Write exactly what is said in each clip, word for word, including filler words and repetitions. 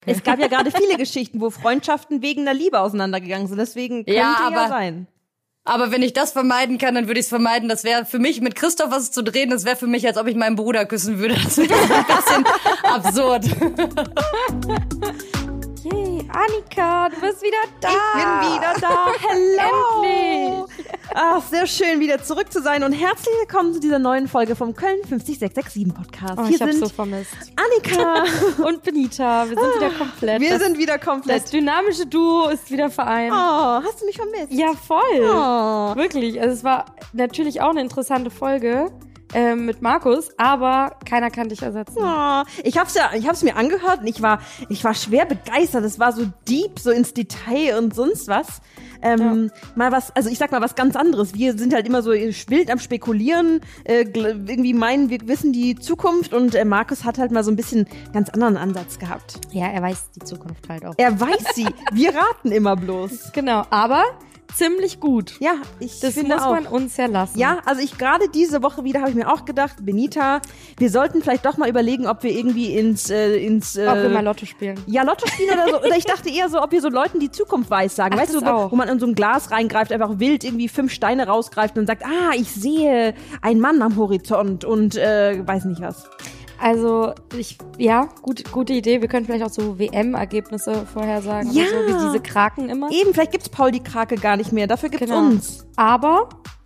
Es gab ja gerade viele Geschichten, wo Freundschaften wegen der Liebe auseinandergegangen sind. Deswegen könnte Ja, ja, aber- sein. Aber wenn ich das vermeiden kann, dann würde ich es vermeiden. Das wäre für mich, mit Christoph was zu drehen, das wäre für mich, als ob ich meinen Bruder küssen würde. Das wäre ein bisschen absurd. Yay, Annika, du bist wieder da. Ich bin wieder da. Hello. Endlich. Ach, sehr schön, wieder zurück zu sein. Und herzlich willkommen zu dieser neuen Folge vom Köln fünf sechs sechs sieben Podcast. Oh, Hier ich hab's sind so vermisst. Annika Und Benita, wir sind wieder komplett. Wir das, sind wieder das komplett. dynamische Duo ist wieder vereint. Oh, hast du mich vermisst? Ja, voll. Oh. Wirklich. Also es war natürlich auch eine interessante Folge äh, mit Markus, aber keiner kann dich ersetzen. Oh, ich hab's ja, ich hab's mir angehört und ich war, ich war schwer begeistert. Es war so deep, so ins Detail und sonst was. Ähm, ja. Mal was, also ich sag mal was ganz anderes. Wir sind halt immer so wild am Spekulieren, äh, irgendwie meinen, wir wissen die Zukunft und äh, Markus hat halt mal so ein bisschen ganz anderen Ansatz gehabt. Ja, er weiß die Zukunft halt auch. Er weiß sie. Wir raten immer bloß. Genau, aber ziemlich gut. Ja, ich Das finde muss auch. man uns ja lassen. Ja, also ich gerade diese Woche wieder habe ich mir auch gedacht, Benita, wir sollten vielleicht doch mal überlegen, ob wir irgendwie ins äh, ins äh, Ob wir mal Lotto spielen. ja, Lotto spielen oder so. Oder ich dachte eher so, ob wir so Leuten die Zukunft weiß sagen. Ach, weißt du, das wo, auch. wo man in so ein Glas reingreift, einfach wild irgendwie fünf Steine rausgreift und sagt, ah, ich sehe einen Mann am Horizont und äh, weiß nicht was. Also, ich, ja, gut, gute Idee. Wir können vielleicht auch so W M-Ergebnisse vorhersagen. Ja. Oder so, wie diese Kraken immer. Eben, vielleicht gibt's Paul die Krake gar nicht mehr. Dafür gibt's Genau. uns. Aber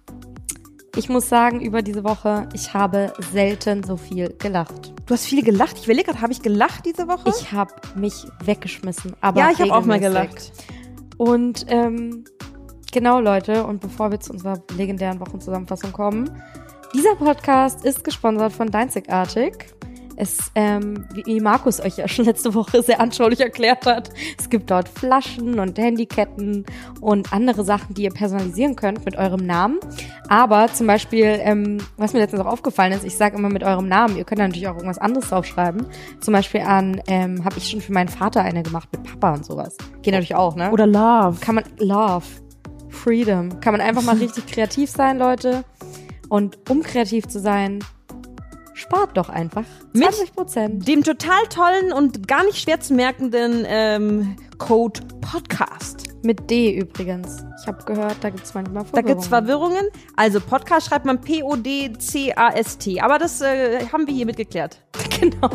ich muss sagen, über diese Woche, ich habe selten so viel gelacht. Du hast viel gelacht. Ich überlege gerade, habe ich gelacht diese Woche? Ich habe mich weggeschmissen. Aber ja, ich habe auch mal regelmäßig. gelacht. Und ähm, genau, Leute, und bevor wir zu unserer legendären Wochenzusammenfassung kommen, dieser Podcast ist gesponsert von Deinzigartig. Es, ähm, wie Markus euch ja schon letzte Woche sehr anschaulich erklärt hat, es gibt dort Flaschen und Handyketten und andere Sachen, die ihr personalisieren könnt mit eurem Namen. Aber zum Beispiel, ähm, was mir letztens auch aufgefallen ist, ich sage immer mit eurem Namen, ihr könnt da natürlich auch irgendwas anderes draufschreiben. Zum Beispiel an, ähm, habe ich schon für meinen Vater eine gemacht mit Papa und sowas. Geht natürlich auch, ne? Oder Love. Kann man, Love, Freedom, kann man einfach mal richtig kreativ sein, Leute. Und um kreativ zu sein, spart doch einfach zwanzig Prozent. Dem total tollen und gar nicht schwer zu merkenden ähm, Code Podcast. Mit D übrigens. Ich habe gehört, da gibt's manchmal Da Verwirrungen. gibt's Verwirrungen. Also Podcast schreibt man P O D C A S T. Aber das äh, haben wir hiermit geklärt. Genau.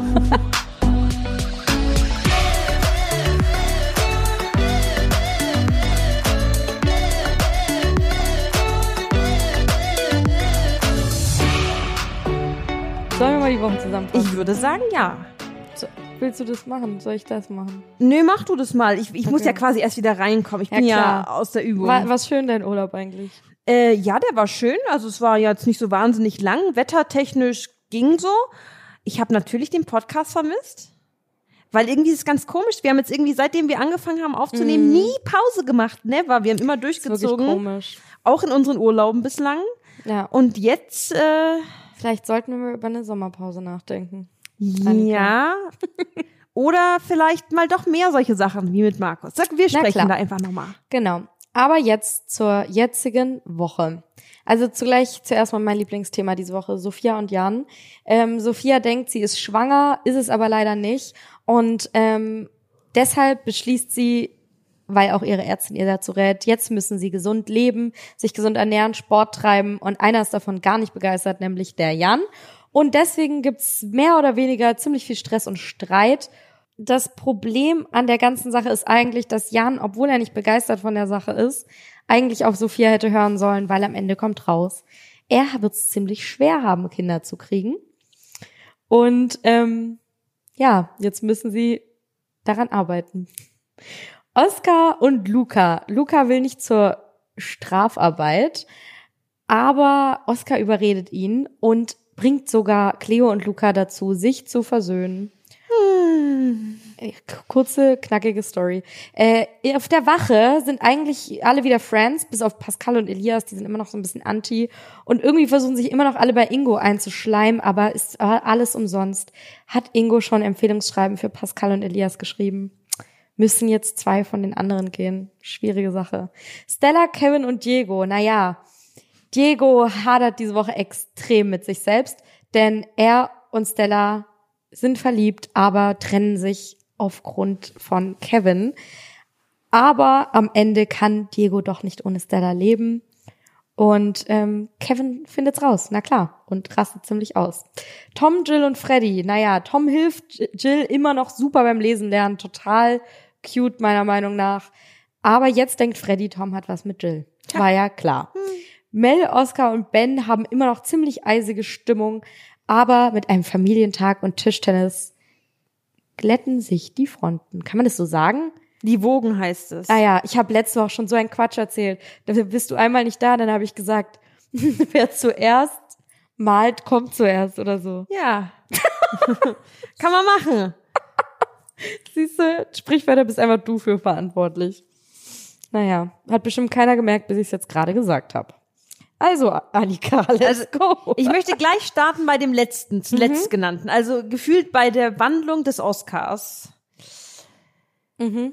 Sollen wir mal die Wochen zusammenfassen? Ich würde sagen, ja. So, willst du das machen? Soll ich das machen? Nö, mach du das mal. Ich, ich Okay. muss ja quasi erst wieder reinkommen. Ich Ja, bin ja, klar. aus der Übung. War, was schön dein Urlaub eigentlich? Äh, ja, der war schön. Also es war jetzt nicht so wahnsinnig lang. Wettertechnisch ging so. Ich habe natürlich den Podcast vermisst. Weil irgendwie ist es ganz komisch. Wir haben jetzt irgendwie, seitdem wir angefangen haben aufzunehmen, Mhm. nie Pause gemacht. Never. Wir haben immer Das ist wirklich durchgezogen. komisch. Auch in unseren Urlauben bislang. Ja. Und jetzt, äh, Vielleicht sollten wir mal über eine Sommerpause nachdenken. ja. Oder vielleicht mal doch mehr solche Sachen wie mit Markus. Sag, wir Na sprechen klar. da einfach nochmal. Genau. Aber jetzt zur jetzigen Woche. Also zugleich zuerst mal mein Lieblingsthema diese Woche, Sophia und Jan. Ähm, Sophia denkt, sie ist schwanger, ist es aber leider nicht. Und ähm, deshalb beschließt sie, weil auch ihre Ärztin ihr dazu rät, jetzt müssen sie gesund leben, sich gesund ernähren, Sport treiben. Und einer ist davon gar nicht begeistert, nämlich der Jan. Und deswegen gibt's mehr oder weniger ziemlich viel Stress und Streit. Das Problem an der ganzen Sache ist eigentlich, dass Jan, obwohl er nicht begeistert von der Sache ist, eigentlich auf Sophia hätte hören sollen, weil am Ende kommt raus, er wird es ziemlich schwer haben, Kinder zu kriegen. Und ähm, ja, jetzt müssen sie daran arbeiten. Oskar und Luca. Luca will nicht zur Strafarbeit, aber Oskar überredet ihn und bringt sogar Cleo und Luca dazu, sich zu versöhnen. Hm. Kurze, knackige Story. Äh, auf der Wache sind eigentlich alle wieder Friends, bis auf Pascal und Elias, die sind immer noch so ein bisschen anti. Und irgendwie versuchen sich immer noch alle bei Ingo einzuschleimen, aber ist alles umsonst. Hat Ingo schon Empfehlungsschreiben für Pascal und Elias geschrieben. Müssen jetzt zwei von den anderen gehen. Schwierige Sache. Stella, Kevin und Diego. Naja, Diego hadert diese Woche extrem mit sich selbst, denn er und Stella sind verliebt, aber trennen sich aufgrund von Kevin. Aber am Ende kann Diego doch nicht ohne Stella leben. Und ähm, Kevin findet's raus, na klar, und rastet ziemlich aus. Tom, Jill und Freddy, naja, Tom hilft Jill immer noch super beim Lesen lernen, total cute meiner Meinung nach. Aber jetzt denkt Freddy, Tom hat was mit Jill. War ja klar. Hm. Mel, Oscar und Ben haben immer noch ziemlich eisige Stimmung, aber mit einem Familientag und Tischtennis glätten sich die Fronten. Kann man das so sagen? Die Wogen heißt es. Ah ja, ich habe letzte Woche schon so einen Quatsch erzählt. Da bist du einmal nicht da, dann habe ich gesagt, wer zuerst malt, kommt zuerst oder so. Ja. Kann man machen. Siehst du, Sprichwörter bist einfach du für verantwortlich. Naja, hat bestimmt keiner gemerkt, bis ich es jetzt gerade gesagt habe. Also, Annika, let's also, go. Ich möchte gleich starten bei dem letzten, zuletzt mhm. genannten. Also gefühlt bei der Wandlung des Oscars. Mhm.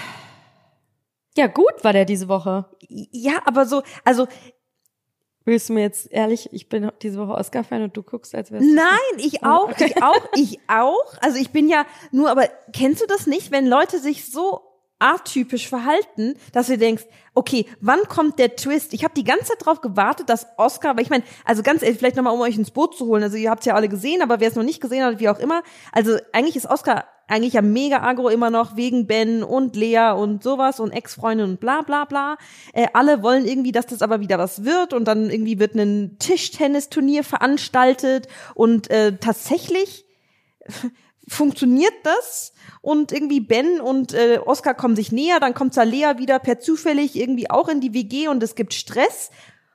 Ja, gut war der diese Woche. Ja, aber so, also willst du mir jetzt ehrlich, ich bin diese Woche Oscar-Fan und du guckst, als wärst du... Nein, ich auch, okay. ich auch, ich auch. Also ich bin ja nur, aber kennst du das nicht, wenn Leute sich so atypisch verhalten, dass du denkst, okay, wann kommt der Twist? Ich habe die ganze Zeit drauf gewartet, dass Oscar, weil ich meine, also ganz ehrlich, vielleicht nochmal, um euch ins Boot zu holen, also ihr habt es ja alle gesehen, aber wer es noch nicht gesehen hat, wie auch immer, also eigentlich ist Oscar eigentlich ja mega aggro immer noch wegen Ben und Lea und sowas und Ex-Freundin und bla bla bla. Äh, alle wollen irgendwie, dass das aber wieder was wird und dann irgendwie wird ein Tischtennisturnier veranstaltet und äh, tatsächlich funktioniert das und irgendwie Ben und äh, Oscar kommen sich näher, dann kommt Lea wieder per zufällig irgendwie auch in die W G und es gibt Stress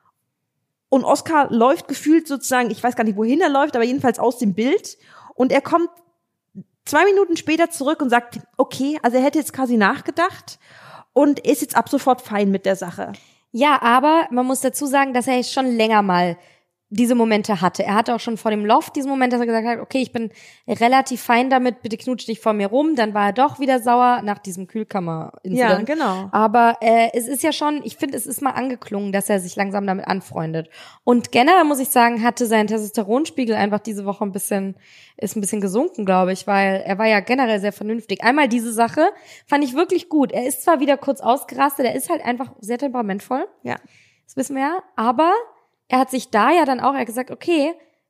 und Oscar läuft gefühlt sozusagen, ich weiß gar nicht, wohin er läuft, aber jedenfalls aus dem Bild und er kommt zwei Minuten später zurück und sagt, okay, also er hätte jetzt quasi nachgedacht und ist jetzt ab sofort fein mit der Sache. Ja, aber man muss dazu sagen, dass er schon länger mal diese Momente hatte. Er hatte auch schon vor dem Loft diesen Moment, dass er gesagt hat, okay, ich bin relativ fein damit, bitte knutsch dich vor mir rum. Dann war er doch wieder sauer nach diesem Kühlkammer-Incident. Ja, genau. Aber äh, es ist ja schon, ich finde, es ist mal angeklungen, dass er sich langsam damit anfreundet. Und generell muss ich sagen, hatte sein Testosteronspiegel einfach diese Woche ein bisschen, ist ein bisschen gesunken, glaube ich, weil er war ja generell sehr vernünftig. Einmal diese Sache fand ich wirklich gut. Er ist zwar wieder kurz ausgerastet, er ist halt einfach sehr temperamentvoll. Ja. Das wissen wir ja. Aber er hat sich da ja dann auch, er hat gesagt, okay,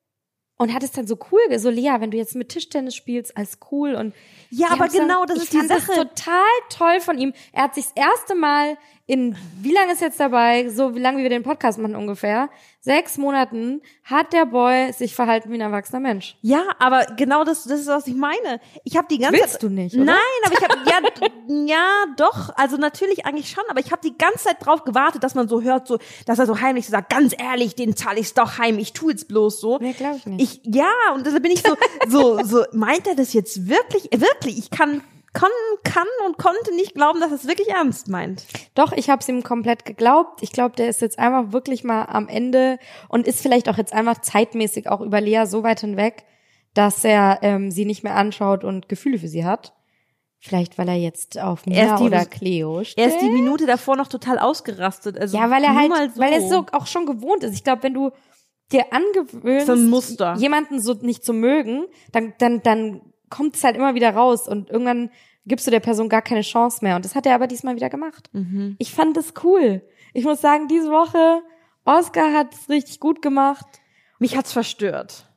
und hat es dann so cool, so Lea, wenn du jetzt mit Tischtennis spielst, alles cool und ja, aber genau, das ist die Sache. Ich fand das total toll von ihm. Er hat sich das erste Mal in, wie lange ist jetzt dabei, so wie lange wie wir den Podcast machen ungefähr, sechs Monaten, hat der Boy sich verhalten wie ein erwachsener Mensch. Ja, aber genau das, das ist, was ich meine. Ich habe die ganze Willst Zeit, du nicht, oder? Nein, aber ich habe, ja, ja, doch, also natürlich eigentlich schon, aber ich habe die ganze Zeit drauf gewartet, dass man so hört, so, dass er so heimlich so sagt, ganz ehrlich, den zahle ich's doch heim, ich tu jetzt bloß so. Nee, glaube ich nicht. Ich, ja, und deshalb bin ich so, so, so, meint er das jetzt wirklich, wirklich, ich kann, Kann, kann und konnte nicht glauben, dass er es wirklich ernst meint. Doch, ich habe es ihm komplett geglaubt. Ich glaube, der ist jetzt einfach wirklich mal am Ende und ist vielleicht auch jetzt einfach zeitmäßig auch über Lea so weit hinweg, dass er ähm, sie nicht mehr anschaut und Gefühle für sie hat. Vielleicht, weil er jetzt auf Mia die, oder Cleo steht. Er ist die Minute davor noch total ausgerastet. Also ja, weil er halt, mal so. weil er es so auch schon gewohnt ist. Ich glaube, wenn du dir angewöhnst, so ein Muster. jemanden so nicht zu mögen, dann, dann, dann kommt es halt immer wieder raus und irgendwann gibst du der Person gar keine Chance mehr. Und das hat er aber diesmal wieder gemacht. Mhm. Ich fand das cool. Ich muss sagen, diese Woche, Oscar hat es richtig gut gemacht. Mich hat's verstört.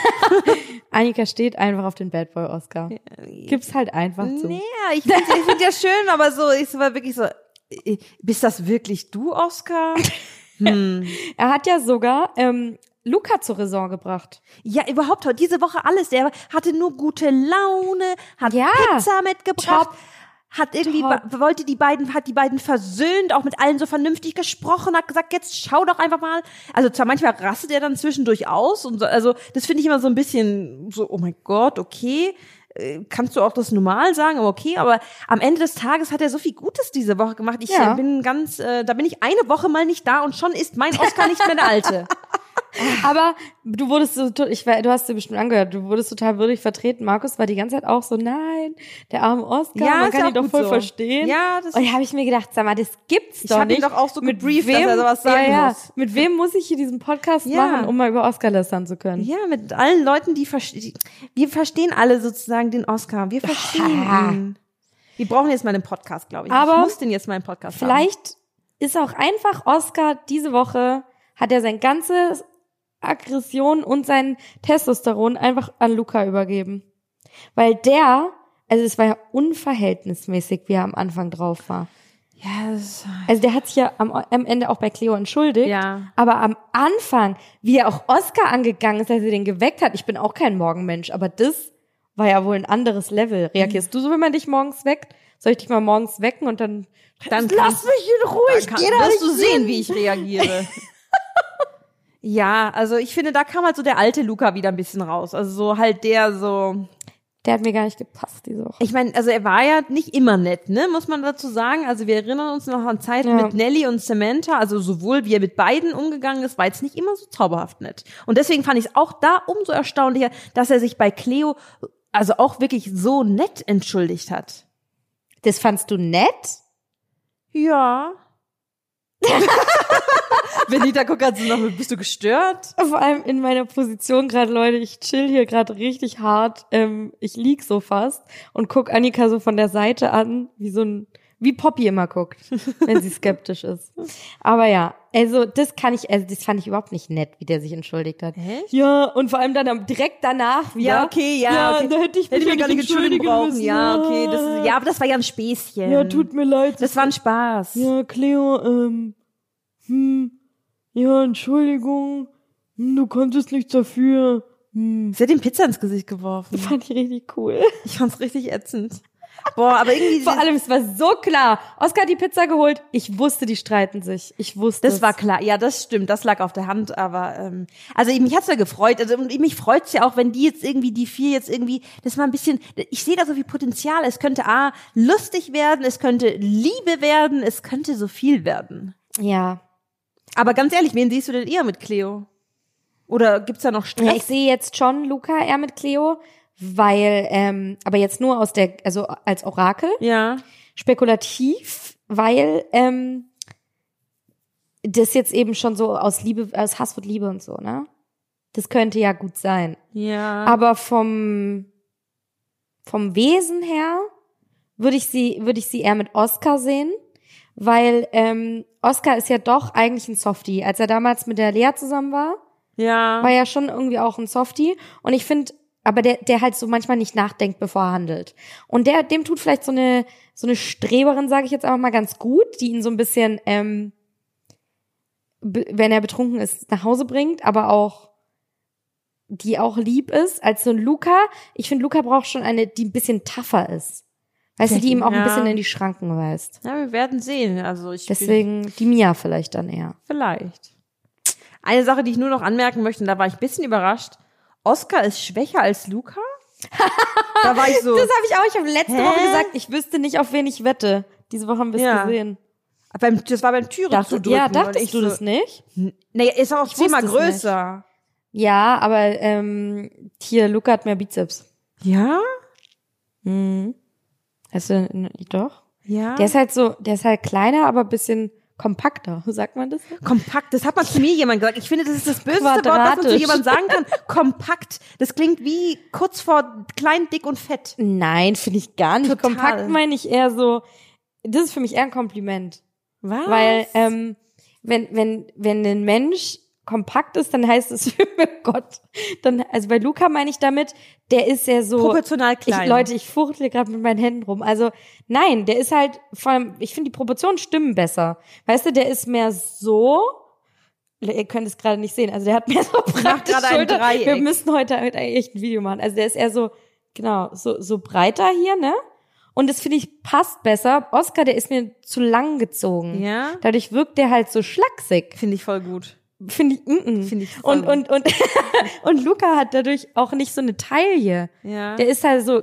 Annika steht einfach auf den Bad Boy Oscar. Gib's halt einfach zu. Naja, ich finde ich find ja schön, aber so, ich war wirklich so, bist das wirklich du, Oscar? Hm. Er hat ja sogar ähm, Luca zur Raison gebracht. Ja, überhaupt, diese Woche alles. Der hatte nur gute Laune, hat ja, Pizza mitgebracht, top, hat irgendwie, top. wollte die beiden, hat die beiden versöhnt, auch mit allen so vernünftig gesprochen, hat gesagt, jetzt schau doch einfach mal. Also zwar manchmal rastet er dann zwischendurch aus und so, also das finde ich immer so ein bisschen so, oh mein Gott, okay. Kannst du auch das normal sagen, aber okay, aber am Ende des Tages hat er so viel Gutes diese Woche gemacht. Ich ja. bin ganz, äh, da bin ich eine Woche mal nicht da und schon ist mein Oscar nicht mehr der alte. Aber du wurdest so, ich war, du hast dir bestimmt angehört, du wurdest total würdig vertreten. Markus war die ganze Zeit auch so, nein, der arme Oscar, Ja, man ist kann ja ihn doch gut voll so. verstehen. Ja, das Und da habe ich mir gedacht, sag mal, das gibt's Ich doch hab ihn nicht. doch auch so mit gebrieft, wem, dass er sowas sagen ja, ja, muss. Mit wem muss ich hier diesen Podcast Ja. machen, um mal über Oscar lästern zu können? Ja, mit allen Leuten, die verstehen. Wir verstehen alle sozusagen den Oscar. Wir verstehen Ah. ihn. Wir brauchen jetzt mal einen Podcast, glaube ich. Aber ich muss den jetzt mal einen Podcast haben. Vielleicht ist auch einfach Oscar diese Woche, hat er sein ganzes Aggression und sein Testosteron einfach an Luca übergeben. Weil der, also es war ja unverhältnismäßig, wie er am Anfang drauf war. Ja, das, Also der hat sich ja am, am Ende auch bei Cleo entschuldigt. Ja. Aber am Anfang, wie er auch Oscar angegangen ist, als er den geweckt hat, ich bin auch kein Morgenmensch, aber das war ja wohl ein anderes Level. Reagierst du so, wenn man dich morgens weckt? Soll ich dich mal morgens wecken und dann, dann lass kannst- mich in Ruhe, ich Kann, geh da wirst nicht du sehen, hin. wie ich reagiere. Ja, also ich finde, da kam halt so der alte Luca wieder ein bisschen raus. Also so halt der so, Der hat mir gar nicht gepasst diese Woche. ich meine, also er war ja nicht immer nett, ne, muss man dazu sagen. Also wir erinnern uns noch an Zeiten Ja. mit Nelly und Samantha, also sowohl wie er mit beiden umgegangen ist, war jetzt nicht immer so zauberhaft nett. Und deswegen fand ich es auch da umso erstaunlicher, dass er sich bei Cleo also auch wirklich so nett entschuldigt hat. Das fandst du nett? Ja. Benita guckt gerade so nach mir, bist du gestört? Vor allem in meiner Position gerade, Leute, ich chill hier gerade richtig hart. Ähm, ich lieg so fast und guck Annika so von der Seite an, wie so ein, wie Poppy immer guckt, wenn sie skeptisch ist. Aber ja, also das kann ich, also das fand ich überhaupt nicht nett, wie der sich entschuldigt hat. Echt? Ja, und vor allem dann am- direkt danach wieder. Ja, okay, ja, okay. da hätte ich mich Hätte ich ja mir gar nicht entschuldigen brauchen. müssen. Ja, okay, das ist, ja, aber das war ja ein Späßchen. Ja, tut mir leid. Das war ein Spaß. Ja, Cleo, ähm, hm, ja, Entschuldigung, hm, du konntest nichts dafür. Hm. Sie hat ihm Pizza ins Gesicht geworfen. Fand ich richtig cool. Ich fand's richtig ätzend. Boah, aber irgendwie, Vor allem, es war so klar. Oscar hat die Pizza geholt. Ich wusste, die streiten sich. Ich wusste das es. war klar. Ja, das stimmt. Das lag auf der Hand. Aber ähm, also mich hat's ja gefreut. Also und mich freut's ja auch, wenn die jetzt irgendwie die vier jetzt irgendwie, das mal ein bisschen. Ich sehe da so viel Potenzial. Es könnte a lustig werden, es könnte Liebe werden, es könnte so viel werden. Ja. Aber ganz ehrlich, wen siehst du denn eher mit Cleo? Oder gibt's da noch Stress? Ja, ich sehe jetzt schon Luca eher mit Cleo, weil, ähm, aber jetzt nur aus der, also als Orakel. Ja. Spekulativ, weil ähm, das jetzt eben schon so aus Liebe, aus Hass wird Liebe und so, ne? Das könnte ja gut sein. Ja. Aber vom vom Wesen her würde ich sie würde ich sie eher mit Oscar sehen, weil ähm, Oscar ist ja doch eigentlich ein Softie. Als er damals mit der Lea zusammen war, ja. war ja schon irgendwie auch ein Softie. Und ich finde, aber der der halt so manchmal nicht nachdenkt, bevor er handelt. Und der dem tut vielleicht so eine so eine Streberin, sage ich jetzt einfach mal ganz gut, die ihn so ein bisschen, ähm, be- wenn er betrunken ist, nach Hause bringt, aber auch die auch lieb ist, als so ein Luca. Ich finde, Luca braucht schon eine, die ein bisschen tougher ist. Weißt du, die ihm auch Ja. ein bisschen in die Schranken weist. Ja, wir werden sehen. Also ich bin, Deswegen die Mia vielleicht dann eher. vielleicht. Eine Sache, die ich nur noch anmerken möchte, und da war ich ein bisschen überrascht. Oscar ist schwächer als Luca? Da war ich so. Das habe ich auch. Ich habe letzte Hä? Woche gesagt, ich wüsste nicht, auf wen ich wette. Diese Woche haben wir es Ja. gesehen. beim, das war beim Türen Dachte, zu drücken. ja, und dachtest ich du so, das nicht? Nee, ist auch zehnmal wusste es größer. Ja, aber ähm, hier, Luca hat mehr Bizeps. Ja? Mhm. Hast du, n- doch? Ja. Der ist halt so, der ist halt kleiner, aber ein bisschen kompakter. Sagt man das? Kompakt, das hat mal zu mir jemand gesagt. Ich finde, das ist das böseste Wort, was man zu Quadratisch. jemandem sagen kann. Kompakt. Das klingt wie kurz vor klein, dick und fett. Nein, finde ich gar nicht. Total. Kompakt meine ich eher so, das ist für mich eher ein Kompliment. Was? Weil, ähm, wenn, wenn, wenn ein Mensch kompakt ist, dann heißt es, oh Gott, dann, also bei Luca meine ich damit, der ist ja so. Proportional klein. Ich, Leute, ich fuchtle gerade mit meinen Händen rum. Also, nein, der ist halt, vor allem, ich finde, die Proportionen stimmen besser. Weißt du, der ist mehr so, ihr könnt es gerade nicht sehen, also der hat mehr so breite gerade ein Schultern. Dreieck. Wir müssen heute, heute echt ein Video machen. Also der ist eher so, genau, so, so breiter hier, ne? Und das finde ich passt besser. Oscar, der ist mir zu lang gezogen. Ja? Dadurch wirkt der halt so schlaksig. Finde ich voll gut. Finde ich, mm -mm. Finde ich voll und, und, und, und Luca hat dadurch auch nicht so eine Taille. Ja. Der ist halt so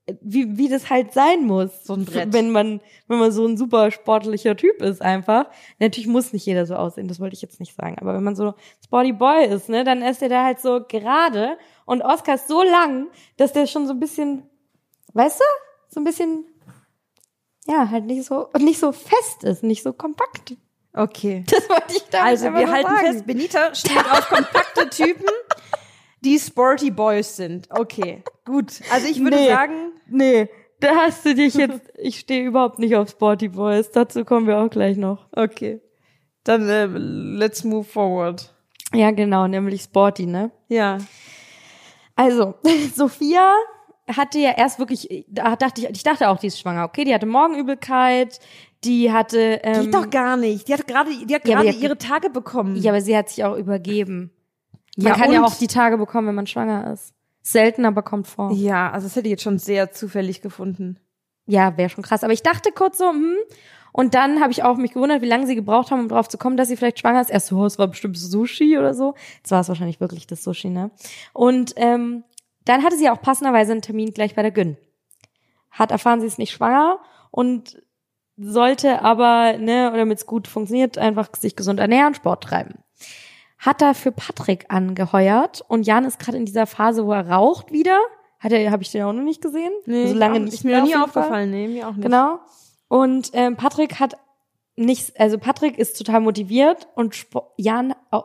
wie, wie das halt sein muss. So ein Brett. Wenn man, wenn man so ein super sportlicher Typ ist einfach. Natürlich muss nicht jeder so aussehen, das wollte ich jetzt nicht sagen. Aber wenn man so Sporty Boy ist, ne, dann ist der da halt so gerade und Oscar ist so lang, dass der schon so ein bisschen, weißt du, so ein bisschen, ja, halt nicht so, nicht so fest ist, nicht so kompakt. Okay. Das wollte ich damit Also einfach wir nur halten sagen. fest, Benita steht auf kompakte Typen, die Sporty Boys sind. Okay, gut. Also ich würde Nee. sagen, Nee, da hast du dich jetzt, ich stehe überhaupt nicht auf Sporty Boys, dazu kommen wir auch gleich noch. okay. Dann äh, let's move forward. Ja, genau, nämlich Sporty, ne? Ja. Also, Sophia hatte ja erst wirklich, da dachte ich, ich dachte auch, die ist schwanger, okay, die hatte Morgenübelkeit, die hatte, ähm, Die doch gar nicht. Die hat gerade, die hat Ja, aber gerade die hat- ihre Tage bekommen. ja, aber sie hat sich auch übergeben. Man Ja, kann ja und? auch die Tage bekommen, wenn man schwanger ist. Selten, aber kommt vor. Ja, also das hätte ich jetzt schon sehr zufällig gefunden. Ja, wäre schon krass. Aber ich dachte kurz so, hm. Und dann habe ich auch mich gewundert, wie lange sie gebraucht haben, um drauf zu kommen, dass sie vielleicht schwanger ist. Erst so, oh, es war bestimmt Sushi oder so. Jetzt war es wahrscheinlich wirklich das Sushi, ne? Und ähm, dann hatte sie auch passenderweise einen Termin gleich bei der Gyn. Hat erfahren, sie ist nicht schwanger und sollte aber, ne, oder damit es gut funktioniert, einfach sich gesund ernähren, Sport treiben. Hat dafür Patrick angeheuert und Jan ist gerade in dieser Phase, wo er raucht wieder. Hat er, habe ich den auch noch nicht gesehen. so lange auch, nicht ist mir mehr noch nie auf jeden Fall. aufgefallen. Nee, mir auch nicht. Genau. Und ähm, Patrick hat nicht, also Patrick ist total motiviert und Sp- Jan, oh,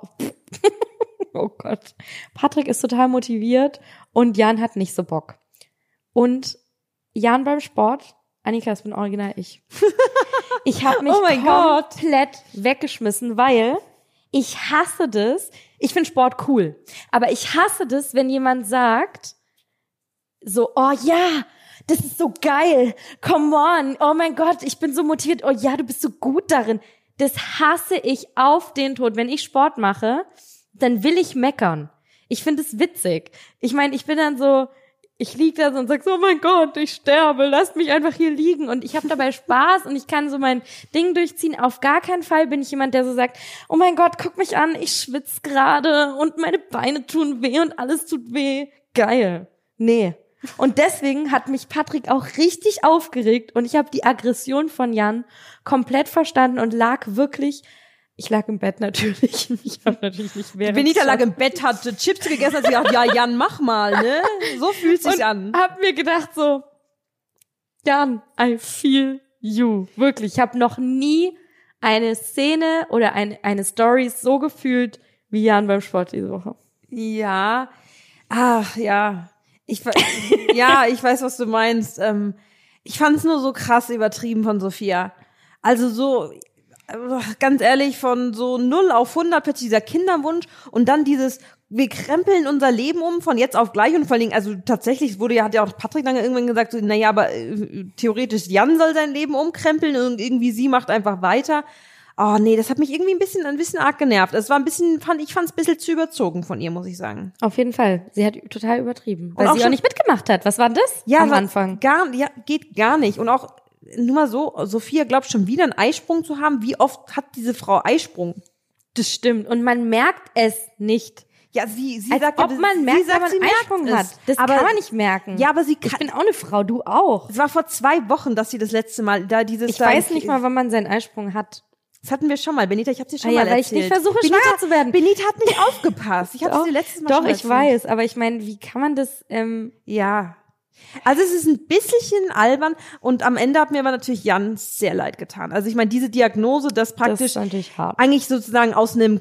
oh Gott, Patrick ist total motiviert und Jan hat nicht so Bock. Und Jan beim Sport, Annika, das bin original ich. Ich habe mich Oh mein Gott. komplett weggeschmissen, weil ich hasse das. Ich finde Sport cool, aber ich hasse das, wenn jemand sagt, so, oh ja, das ist so geil, come on, oh mein Gott, ich bin so motiviert, oh ja, du bist so gut darin. Das hasse ich auf den Tod. Wenn ich Sport mache, dann will ich meckern. Ich finde es witzig. Ich meine, ich bin dann so, ich lieg da so und sag so, oh mein Gott, ich sterbe, lasst mich einfach hier liegen. Und ich habe dabei Spaß und ich kann so mein Ding durchziehen. Auf gar keinen Fall bin ich jemand, der so sagt, oh mein Gott, guck mich an, ich schwitze gerade und meine Beine tun weh und alles tut weh. Geil. Nee. Und deswegen hat mich Patrick auch richtig aufgeregt und ich habe die Aggression von Jan komplett verstanden und lag wirklich, ich lag im Bett natürlich, ich habe natürlich nicht während Benita lag im Bett, hat Chips gegessen, hat sie gedacht, ja, Jan, mach mal, ne? So fühlt sich's und an. hab mir gedacht so, Jan, I feel you. Wirklich, ich habe noch nie eine Szene oder eine, eine Story so gefühlt wie Jan beim Sport diese Woche. Ja. Ach, ja. Ich, we- ja, ich weiß, was du meinst. Ähm, ich fand's nur so krass übertrieben von Sophia. Also so, äh, ganz ehrlich, von so null auf hundert plötzlich dieser Kinderwunsch und dann dieses, wir krempeln unser Leben um von jetzt auf gleich und vor allen Dingen, also tatsächlich wurde ja, hat ja auch Patrick dann irgendwann gesagt, so, naja, aber äh, theoretisch Jan soll sein Leben umkrempeln und irgendwie sie macht einfach weiter. Oh nee, das hat mich irgendwie ein bisschen, ein bisschen arg genervt. Es war ein bisschen, fand ich fand's ein bisschen zu überzogen von ihr, muss ich sagen. Auf jeden Fall. Sie hat total übertrieben, weil auch sie auch schon- nicht mitgemacht hat. Was war das Ja, am wa- Anfang? Gar, ja, geht gar nicht. Und auch, nur mal so, Sophia glaubt schon wieder einen Eisprung zu haben. Wie oft hat diese Frau Eisprung? Das stimmt. Und man merkt es nicht. Ja, sie, sie Als sagt, ob ja, man sie merkt, sagt, wenn man sie einen merkt Eisprung es. hat. Das aber, kann man nicht merken. Ja, aber sie Ich kann, bin auch eine Frau, du auch. es war vor zwei Wochen, dass sie das letzte Mal da dieses Ich da, weiß nicht mal, wann man seinen Eisprung hat. Das hatten wir schon mal, Benita, ich habe dir schon Ah ja, mal weil ich erzählt. nicht versuche, Benita, schwanger zu werden. Benita hat nicht aufgepasst. Ich habe es Doch, dir letztes Mal doch schon ich erzählt. weiß, aber ich meine, wie kann man das, ähm, Ja. Also es ist ein bisschen albern und am Ende hat mir aber natürlich Jan sehr leid getan. Also ich meine, diese Diagnose, das das praktisch ist natürlich hart. eigentlich sozusagen aus einem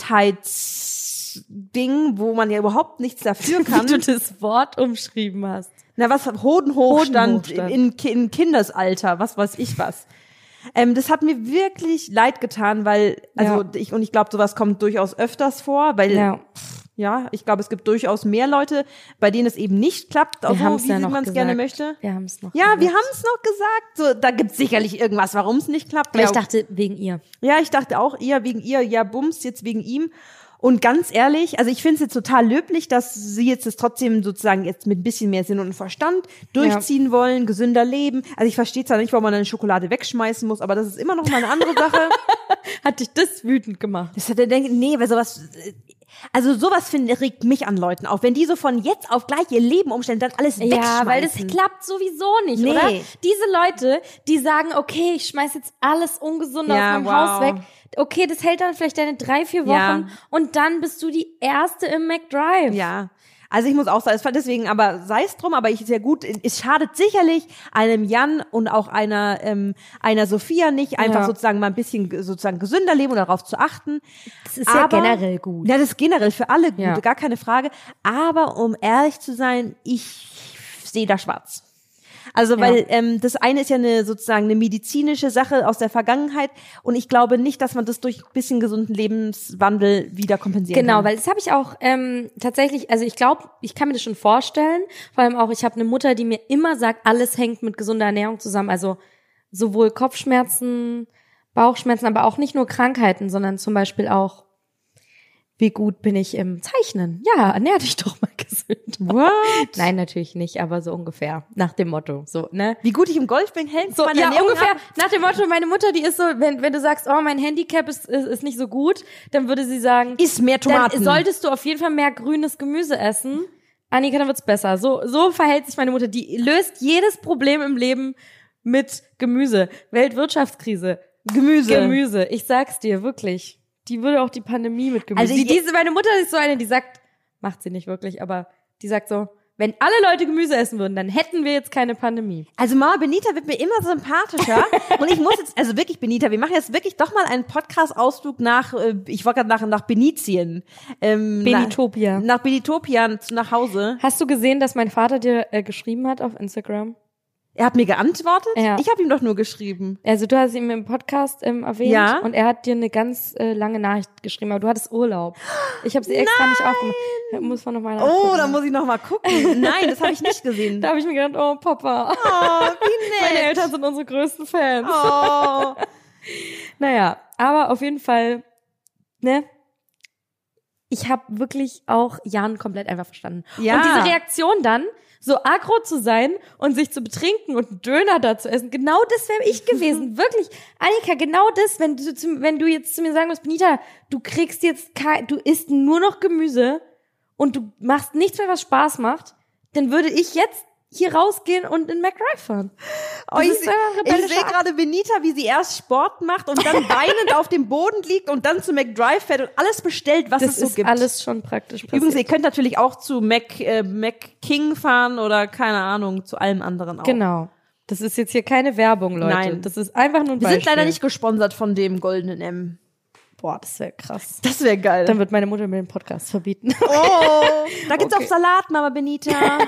Kindheitsding, wo man ja überhaupt nichts dafür kann. Wie du das Wort umschrieben hast. Na, was Hodenhoch stand Hodenhochstand. in, Ki- in Kindesalter, was weiß ich was. Ähm, das hat mir wirklich leid getan, weil, also Ja. ich, und ich glaube, sowas kommt durchaus öfters vor, weil, ja, Ja, ich glaube, es gibt durchaus mehr Leute, bei denen es eben nicht klappt, auch wir so, haben es wie ja noch man es gesagt. gerne möchte. Wir haben es noch Ja, gesagt. wir haben es noch gesagt. So, da gibt's sicherlich irgendwas, warum es nicht klappt. Aber ja, ich dachte, wegen ihr. ja, ich dachte auch eher wegen ihr, ja, bums, jetzt wegen ihm. Und ganz ehrlich, also ich finde es jetzt total löblich, dass sie jetzt das trotzdem sozusagen jetzt mit ein bisschen mehr Sinn und Verstand durchziehen wollen, gesünder leben. Also ich verstehe zwar nicht, warum man eine Schokolade wegschmeißen muss, aber das ist immer noch mal eine andere Sache. Hat dich das wütend gemacht? Das hat er denkt, nee, weil sowas, Also sowas finde regt mich an Leuten auf, wenn die so von jetzt auf gleich ihr Leben umstellen, dann alles wegschmeißen. Ja, weil das klappt sowieso nicht, Nee. oder? Diese Leute, die sagen, okay, ich schmeiß jetzt alles Ungesunde Ja, aus meinem wow. Haus weg. Okay, das hält dann vielleicht deine drei, vier Wochen Ja. und dann bist du die Erste im McDrive. Ja. Also ich muss auch sagen, es war deswegen, aber sei es drum, aber ich sehr gut, es schadet sicherlich einem Jan und auch einer ähm, einer Sophia nicht, einfach Ja. sozusagen mal ein bisschen sozusagen gesünder leben und darauf zu achten. Das ist ja generell gut. Ja, das ist generell für alle gut, Ja. gar keine Frage. Aber um ehrlich zu sein, ich sehe da schwarz. Also weil Ja. ähm, das eine ist ja eine sozusagen eine medizinische Sache aus der Vergangenheit und ich glaube nicht, dass man das durch ein bisschen gesunden Lebenswandel wieder kompensieren Genau, kann. weil das habe ich auch ähm, tatsächlich, also ich glaube, ich kann mir das schon vorstellen, vor allem auch, ich habe eine Mutter, die mir immer sagt, alles hängt mit gesunder Ernährung zusammen, also sowohl Kopfschmerzen, Bauchschmerzen, aber auch nicht nur Krankheiten, sondern zum Beispiel auch, wie gut bin ich im Zeichnen? Ja, ernähr dich doch mal gesund. What? Nein, natürlich nicht, aber so ungefähr, nach dem Motto, so, ne? Wie gut ich im Golf bin, hängt So, meine ja, Ernährung ungefähr ab. nach dem Motto, meine Mutter, die ist so, wenn, wenn du sagst, oh, mein Handicap ist, ist, ist nicht so gut, dann würde sie sagen, Iss mehr Tomaten. dann solltest du auf jeden Fall mehr grünes Gemüse essen. Annika, dann wird's besser. So, so verhält sich meine Mutter. Die löst jedes Problem im Leben mit Gemüse. Weltwirtschaftskrise. Gemüse. Gemüse. Ich sag's dir, wirklich. Die würde auch die Pandemie mit Gemüse. Also die, ich- diese, meine Mutter ist so eine, die sagt, macht sie nicht wirklich, aber die sagt so, wenn alle Leute Gemüse essen würden, dann hätten wir jetzt keine Pandemie. Also Mama Benita wird mir immer sympathischer und ich muss jetzt, also wirklich Benita, wir machen jetzt wirklich doch mal einen Podcast-Ausflug nach, äh, ich wollte gerade nach, nach Benitien. Ähm, Benitopia. Nach, nach Benitopia, zu- nach Hause. Hast du gesehen, dass mein Vater dir äh, geschrieben hat auf Instagram? Er hat mir geantwortet? Ja. Ich habe ihm doch nur geschrieben. Also du hast ihn im Podcast ähm, erwähnt Ja. und er hat dir eine ganz äh, lange Nachricht geschrieben, aber du hattest Urlaub. Ich habe sie extra nicht aufgemacht. Da muss man noch mal nachgucken. Oh, da muss ich noch mal gucken. Nein, das habe ich nicht gesehen. Da habe ich mir gedacht, oh Papa, Oh, wie meine nett. Eltern sind unsere größten Fans. Oh. Naja, aber auf jeden Fall, ne? Ich habe wirklich auch Jan komplett einfach verstanden. Ja. Und diese Reaktion dann, so aggro zu sein und sich zu betrinken und einen Döner da zu essen, genau das wäre ich gewesen. Wirklich, Annika, genau das, wenn du, zu, wenn du jetzt zu mir sagen musst, Benita, du kriegst jetzt, kein, du isst nur noch Gemüse und du machst nichts mehr, was Spaß macht, dann würde ich jetzt hier rausgehen und in McDrive fahren. Oh, Das ich ist seh- ein ich rebellischer sehe Akt. gerade Benita, wie sie erst Sport macht und dann weinend auf dem Boden liegt und dann zu McDrive fährt und alles bestellt, was Das es so ist gibt. alles schon praktisch passiert. Übrigens, ihr könnt natürlich auch zu Mac, äh, Mac King fahren oder keine Ahnung, zu allem anderen auch. Genau. Das ist jetzt hier keine Werbung, Leute. Nein. Das ist einfach nur ein Wir Beispiel. sind leider nicht gesponsert von dem goldenen M. Boah, das wäre krass. Das wäre geil. Dann wird meine Mutter mir den Podcast verbieten. Oh, da gibt's Okay. auch Salat, Mama Benita.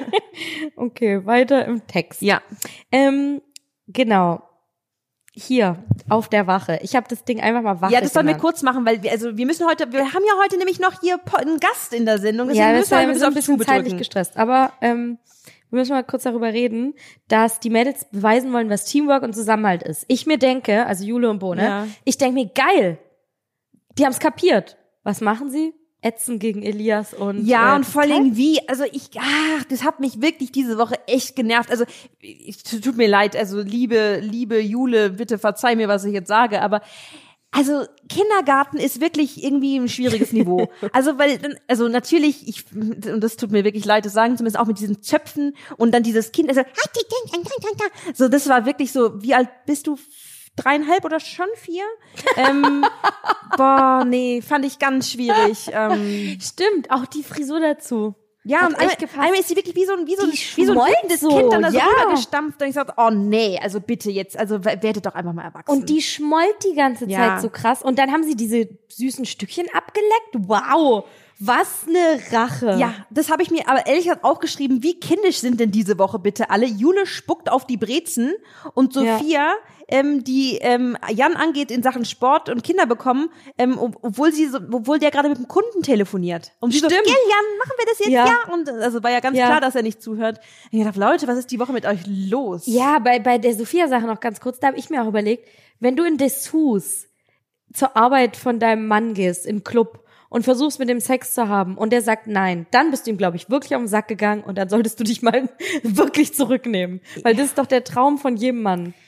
Okay, weiter im Text. Ja. Ähm, genau. Hier, auf der Wache. Ich habe das Ding einfach mal Wache Ja, das sollen wir genannt. kurz machen, weil wir, also wir müssen heute, wir haben ja heute nämlich noch hier po- einen Gast in der Sendung, deswegen Ja, das müssen wir war ein wir bisschen sind ein auf bisschen Tube zeitlich drücken. gestresst. Aber ähm, wir müssen mal kurz darüber reden, dass die Mädels beweisen wollen, was Teamwork und Zusammenhalt ist. Ich mir denke, also Jule und Bo, ne? Ja. Ich denke mir, geil, die haben's kapiert. Was machen sie? Ätzen gegen Elias und Ja, äh, und vor allem wie, also ich, ach, das hat mich wirklich diese Woche echt genervt. Also, ich, tut mir leid, also liebe, liebe Jule, bitte verzeih mir, was ich jetzt sage, aber also Kindergarten ist wirklich irgendwie ein schwieriges Niveau. Also, weil, dann- also natürlich, ich, und das tut mir wirklich leid, das sagen zumindest auch mit diesen Zöpfen und dann dieses Kind, also, so, das war wirklich so, wie alt bist du? Dreieinhalb oder schon vier? ähm, boah, nee, fand ich ganz schwierig. Ähm, Stimmt, auch die Frisur dazu. ja, Hat und echt einmal, gepasst. einmal ist sie wirklich wie so ein, wie so ein, Die wie so ein schmollt wütendes so, Kind dann da so ja. runtergestampft und ich sagte, oh nee, also bitte jetzt, also w- werdet doch einfach mal erwachsen. Und die schmollt die ganze Zeit Ja. so krass. Und dann haben sie diese süßen Stückchen abgeleckt. Wow, was eine Rache. Ja, das habe ich mir aber ehrlich gesagt auch geschrieben, wie kindisch sind denn diese Woche bitte alle? Jule spuckt auf die Brezen und Sophia, ähm, die ähm, Jan angeht in Sachen Sport und Kinder bekommen, ähm, ob- obwohl sie so, obwohl der gerade mit dem Kunden telefoniert. Und sie so, Stimmt. gell Jan, machen wir das jetzt? Ja. Ja. Und also war ja ganz Ja. klar, dass er nicht zuhört. Und ich dachte, Leute, was ist die Woche mit euch los? Ja, bei, bei der Sophia-Sache noch ganz kurz, da habe ich mir auch überlegt, wenn du in Dessous zur Arbeit von deinem Mann gehst, im Club, und versuchst mit dem Sex zu haben und der sagt nein, dann bist du ihm, glaube ich, wirklich auf den Sack gegangen und dann solltest du dich mal wirklich zurücknehmen. Weil das ist doch der Traum von jedem Mann.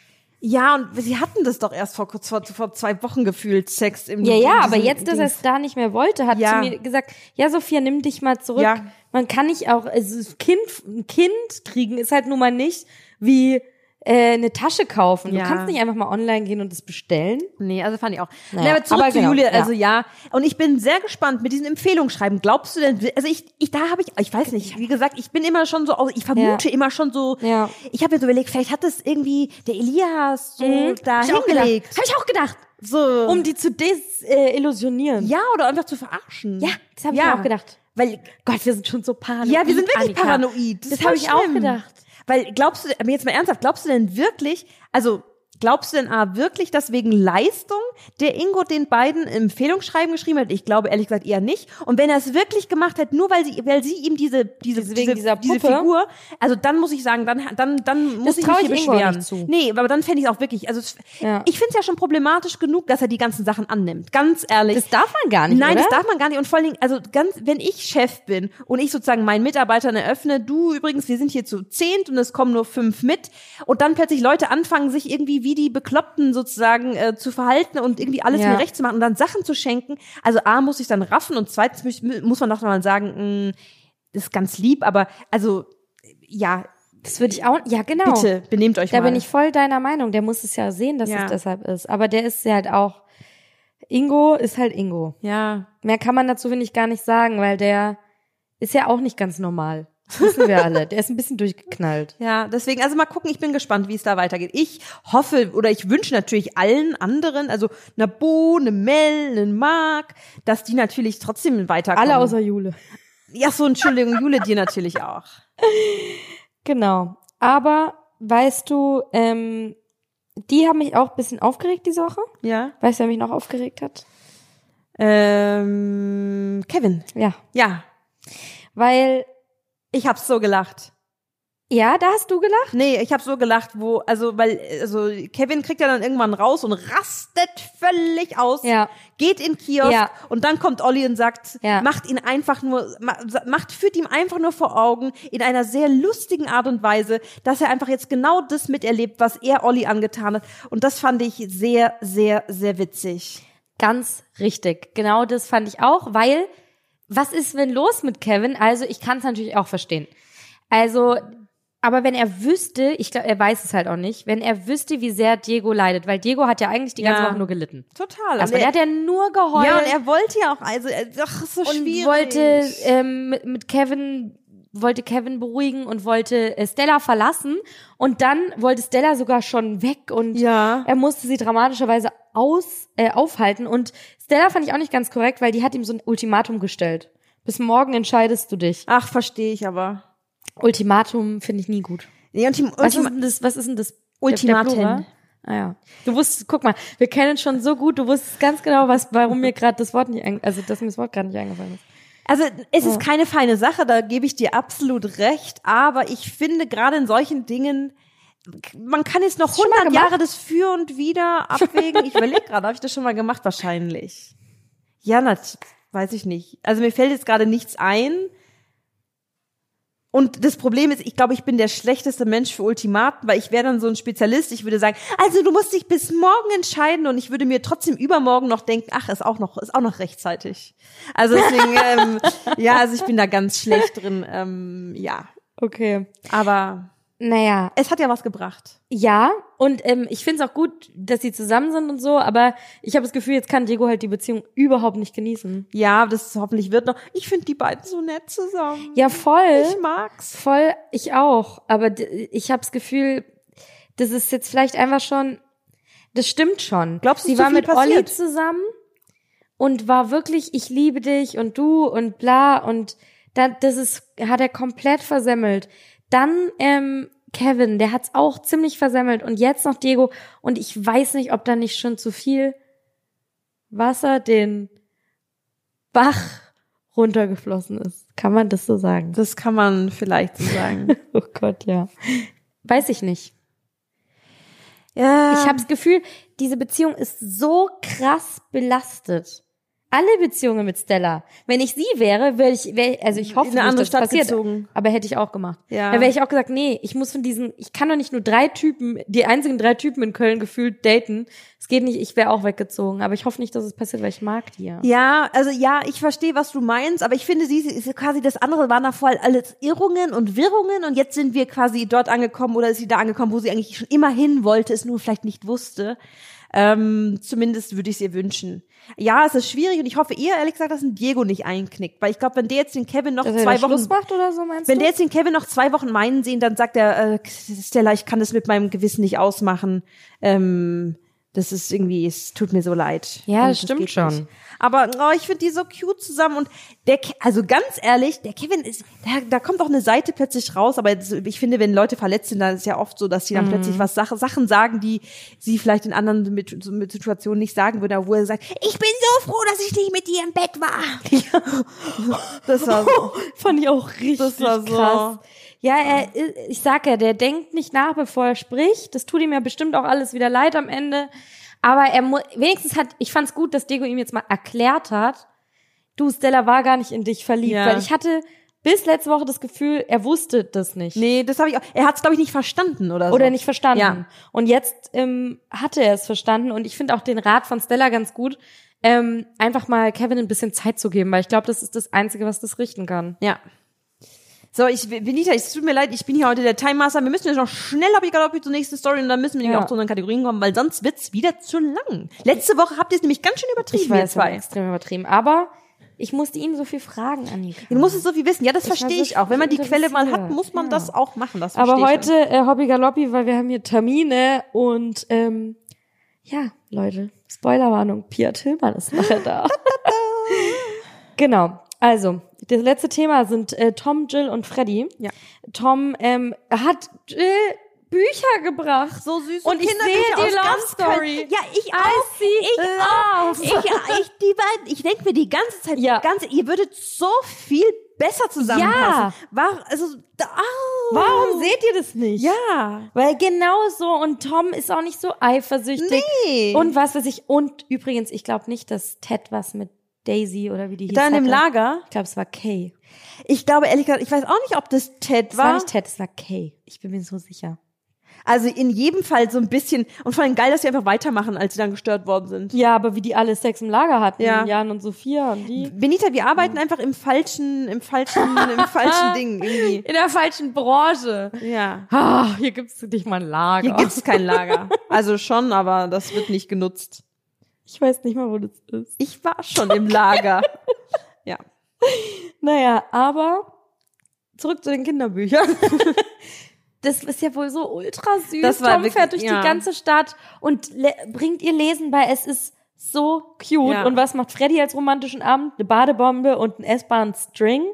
Ja, und sie hatten das doch erst vor kurz vor, vor zwei Wochen gefühlt, Sex im Ja, ja, in aber diesem jetzt, dass er es Dings. da nicht mehr wollte, hat Ja. zu mir gesagt, ja, Sophia, nimm dich mal zurück. Ja. Man kann nicht auch, also Kind, ein Kind kriegen ist halt nun mal nicht wie äh, eine Tasche kaufen. Ja. Du kannst nicht einfach mal online gehen und das bestellen. Nee, also fand ich auch. Naja, Nee, aber zurück aber zu genau, Julia, ja. also ja. Und ich bin sehr gespannt mit diesem Empfehlungsschreiben. Glaubst du denn, also ich, ich da habe ich, ich weiß nicht, wie gesagt, ich bin immer schon so, ich vermute Ja. immer schon so, Ja. ich habe mir so überlegt, vielleicht hat das irgendwie der Elias so Mhm. da Hab ich auch hingelegt. gedacht. Hab ich auch gedacht. So. Um die zu desillusionieren. ja, oder einfach zu verarschen. Ja, das habe ich Ja. mir auch gedacht. Weil, Gott, wir sind schon so paranoid. ja, wir sind wirklich Annika. paranoid. Das, ist habe voll ich auch schlimm. gedacht. Weil glaubst du, aber jetzt mal ernsthaft, glaubst du denn wirklich, also glaubst du denn A, wirklich, dass wegen Leistung der Ingo den beiden Empfehlungsschreiben geschrieben hat? Ich glaube ehrlich gesagt eher nicht. Und wenn er es wirklich gemacht hat, nur weil sie, weil sie ihm diese, diese, Wegen diese, dieser diese Puppe? Figur, also dann muss ich sagen, dann, dann, dann muss ich trau mich hier ich Ingo beschweren. nicht zu. Nee, aber dann fände ich es auch wirklich, also es, Ja. ich finde es ja schon problematisch genug, dass er die ganzen Sachen annimmt. Ganz ehrlich. Das darf man gar nicht, Nein, oder? das darf man gar nicht. Und vor allen Dingen, also ganz, wenn ich Chef bin und ich sozusagen meinen Mitarbeitern eröffne, du übrigens, wir sind hier zu zehnt und es kommen nur fünf mit und dann plötzlich Leute anfangen, sich irgendwie wie die Bekloppten sozusagen äh, zu verhalten und irgendwie alles Ja. mir recht zu machen und dann Sachen zu schenken. Also A, muss ich dann raffen und zweitens muss, muss man doch mal sagen, mh, das ist ganz lieb, aber also, ja, Das würde ich auch, ja genau. bitte, benehmt euch Da mal. bin ich voll deiner Meinung. Der muss es ja sehen, dass Ja. es deshalb ist. Aber der ist ja halt auch, Ingo ist halt Ingo. Ja. Mehr kann man dazu, finde ich, gar nicht sagen, weil der ist ja auch nicht ganz normal. Das wissen wir alle. Der ist ein bisschen durchgeknallt. Ja, deswegen, also mal gucken, ich bin gespannt, wie es da weitergeht. Ich hoffe oder ich wünsche natürlich allen anderen, also einer Bo, eine Mel, einen Marc, dass die natürlich trotzdem weiterkommen. Alle außer Jule. Ja, so, Entschuldigung, Jule, dir natürlich auch. Genau. Aber, weißt du, ähm, die haben mich auch ein bisschen aufgeregt diese Woche. Ja. Weißt du, wer mich noch aufgeregt hat? Ähm, Kevin. Ja. Ja, Weil, ich hab's so gelacht. ja, da hast du gelacht? Nee, ich hab so gelacht, wo, also, weil, also, Kevin kriegt ja dann irgendwann raus und rastet völlig aus, Ja. geht in den Kiosk Ja. und dann kommt Olli und sagt, Ja. macht ihn einfach nur, ma- macht, führt ihm einfach nur vor Augen in einer sehr lustigen Art und Weise, dass er einfach jetzt genau das miterlebt, was er Olli angetan hat. Und das fand ich sehr, sehr, sehr witzig. Ganz richtig. Genau das fand ich auch, weil, was ist wenn los mit Kevin? Also, ich kann es natürlich auch verstehen. Also, aber wenn er wüsste, ich glaube, er weiß es halt auch nicht, wenn er wüsste, wie sehr Diego leidet, weil Diego hat ja eigentlich die ganze Ja. Woche nur gelitten. Total. Also, Und der hat ja nur geheult. ja, und er wollte ja auch, also, äh, ach, ist so und schwierig. wollte ähm, mit, mit Kevin wollte Kevin beruhigen und wollte äh, Stella verlassen und dann wollte Stella sogar schon weg und Ja. er musste sie dramatischerweise aus äh, aufhalten und Stella fand ich auch nicht ganz korrekt, weil die hat ihm so ein Ultimatum gestellt. Bis morgen entscheidest du dich. Ach, verstehe ich aber. Ultimatum finde ich nie gut. Nee, und die, Was ist Ultima- denn das? Was ist denn das? Ultimaten. Der, der Plural? Ah ja. Du wusstest, guck mal, wir kennen schon so gut. Du wusstest ganz genau, was, warum mir gerade das Wort nicht, ein, also dass mir das Wort gerade nicht eingefallen ist. Also es ist keine feine Sache, da gebe ich dir absolut recht, aber ich finde gerade in solchen Dingen, man kann jetzt noch Hast du schon mal hundert gemacht? Jahre das Für und Wider abwägen. Ich überlege gerade, habe ich das schon mal gemacht? Wahrscheinlich. Ja, nat weiß ich nicht. Also mir fällt jetzt gerade nichts ein. Und das Problem ist, ich glaube, ich bin der schlechteste Mensch für Ultimaten, weil ich wäre dann so ein Spezialist. Ich würde sagen, also du musst dich bis morgen entscheiden und ich würde mir trotzdem übermorgen noch denken, ach, ist auch noch, ist auch noch rechtzeitig. Also deswegen, ähm, ja, also ich bin da ganz schlecht drin, ähm, ja. Okay. Aber Naja, es hat ja was gebracht. ja, und ähm, ich finde es auch gut, dass sie zusammen sind und so, aber ich habe das Gefühl, jetzt kann Diego halt die Beziehung überhaupt nicht genießen. Ja, das hoffentlich wird noch. Ich finde die beiden so nett zusammen. Ja, voll. Ich mag's. Voll, ich auch. Aber d- ich habe das Gefühl, das ist jetzt vielleicht einfach schon, das stimmt schon. Glaubst du, sie ist so war viel mit Olli passiert? zusammen und war wirklich, ich liebe dich und du und bla und dann, das ist, hat er komplett versemmelt. Dann ähm, Kevin, der hat's auch ziemlich versemmelt und jetzt noch Diego und ich weiß nicht, ob da nicht schon zu viel Wasser den Bach runtergeflossen ist. Kann man das so sagen? Das kann man vielleicht so sagen. Oh Gott, ja. Weiß ich nicht. Ja. Ich habe das Gefühl, diese Beziehung ist so krass belastet. alle Beziehungen mit Stella. Wenn ich sie wäre, wäre ich, wär, also ich hoffe, in eine nicht, andere dass Stadt das passiert, gezogen. aber hätte ich auch gemacht. Ja. Da wäre ich auch gesagt, nee, ich muss von diesen, ich kann doch nicht nur drei Typen, die einzigen drei Typen in Köln gefühlt daten. Es geht nicht, ich wäre auch weggezogen, aber ich hoffe nicht, dass es passiert, weil ich mag die ja. Ja, also ja, ich verstehe, was du meinst, aber ich finde, sie ist quasi das andere waren davor alles Irrungen und Wirrungen und jetzt sind wir quasi dort angekommen oder ist sie da angekommen, wo sie eigentlich schon immer hin wollte, es nur vielleicht nicht wusste. Ähm, zumindest würde ich es ihr wünschen. Ja, es ist schwierig und ich hoffe eher, ehrlich gesagt, dass ein Diego nicht einknickt, weil ich glaube, wenn der jetzt den Kevin noch Dass er zwei da Wochen Schluss macht oder so, meinst wenn du? der jetzt den Kevin noch zwei Wochen meinen sehen, dann sagt er, äh, Stella, ich kann das mit meinem Gewissen nicht ausmachen. Ähm, das ist irgendwie, es tut mir so leid. Ja, Und das stimmt geht schon. nicht. Aber oh, ich finde die so cute zusammen und der, Ke- also ganz ehrlich, der Kevin ist, da, da kommt auch eine Seite plötzlich raus, aber jetzt, ich finde, wenn Leute verletzt sind, dann ist es ja oft so, dass die dann Mhm. plötzlich was Sache, Sachen sagen, die sie vielleicht in anderen mit, so mit Situationen nicht sagen würden, wo er sagt, ich bin so froh, dass ich nicht mit dir im Bett war. Das war so. Fand ich auch richtig Das war so. krass. Ja, er, ich sag ja, der denkt nicht nach, bevor er spricht. Das tut ihm ja bestimmt auch alles wieder leid am Ende. Aber er mu- wenigstens hat, ich fand's gut, dass Diego ihm jetzt mal erklärt hat, du, Stella war gar nicht in dich verliebt. Ja. Weil ich hatte bis letzte Woche das Gefühl, er wusste das nicht. Nee, das habe ich auch. Er hat es, glaube ich, nicht verstanden oder so. Oder nicht verstanden. Ja. Und jetzt ähm, hatte er es verstanden. Und ich finde auch den Rat von Stella ganz gut, ähm, einfach mal Kevin ein bisschen Zeit zu geben. Weil ich glaube, das ist das Einzige, was das richten kann. Ja. So, ich, Benita, es tut mir leid, ich bin hier heute der Time Master. Wir müssen jetzt noch schnell Hobby zur nächsten Story und dann müssen wir Ja. auch zu unseren Kategorien kommen, weil sonst wird's wieder zu lang. Letzte Woche habt ihr es nämlich ganz schön übertrieben, Ich ihr weiß, zwei. extrem übertrieben. Aber ich musste ihm so viel fragen, Annika. Du musst es so viel wissen. Ja, das Ich war verstehe so ich auch. Wenn man die Quelle mal hat, interessiert. muss man Ja. das auch machen. Das Aber verstehe ich heute äh, Hobby Galoppi, weil wir haben hier Termine und ähm, ja, Leute, Spoilerwarnung, Pia Tillmann ist nachher da. Genau, also das letzte Thema sind äh, Tom, Jill und Freddy. Ja. Tom ähm, hat Jill Bücher gebracht. So süß Und ich sehe Kinderbücher die aus Love ganz Story. Köln. Ja, ich I auch. see Ich auch. love. Ich, ich, die beiden, ich denke mir die ganze Zeit, Ja. ganz, ihr würdet so viel besser zusammenpassen. Ja. War, also, da, au. Warum seht ihr das nicht? Ja. Weil genau so, und Tom ist auch nicht so eifersüchtig. Nee. Und was weiß ich, und übrigens, ich glaube nicht, dass Ted was mit Daisy oder wie die hieß Da in dem hatte. Lager? Ich glaube, es war Kay. Ich glaube, ehrlich gesagt, ich weiß auch nicht, ob das Ted Es war war. nicht Ted, es war Kay. Ich bin mir so sicher. Also in jedem Fall so ein bisschen. Und vor allem geil, dass sie einfach weitermachen, als sie dann gestört worden sind. Ja, aber wie die alle Sex im Lager hatten, Ja. Jan und Sophia und die. Benita, wir arbeiten einfach im falschen, im falschen, im falschen Ding irgendwie. In der falschen Branche. Ja. Ah, hier gibt's nicht mal ein Lager. Hier gibt's kein Lager. Also schon, aber das wird nicht genutzt. Ich weiß nicht mal, wo das ist. Ich war schon im Lager. Ja. Naja, aber zurück zu den Kinderbüchern. Das ist ja wohl so ultra süß. Das war Tom wirklich- fährt durch ja. die ganze Stadt und le- bringt ihr Lesen bei. Es ist so cute. Ja. Und was macht Freddy als romantischen Abend? Eine Badebombe und ein S-Bahn-String.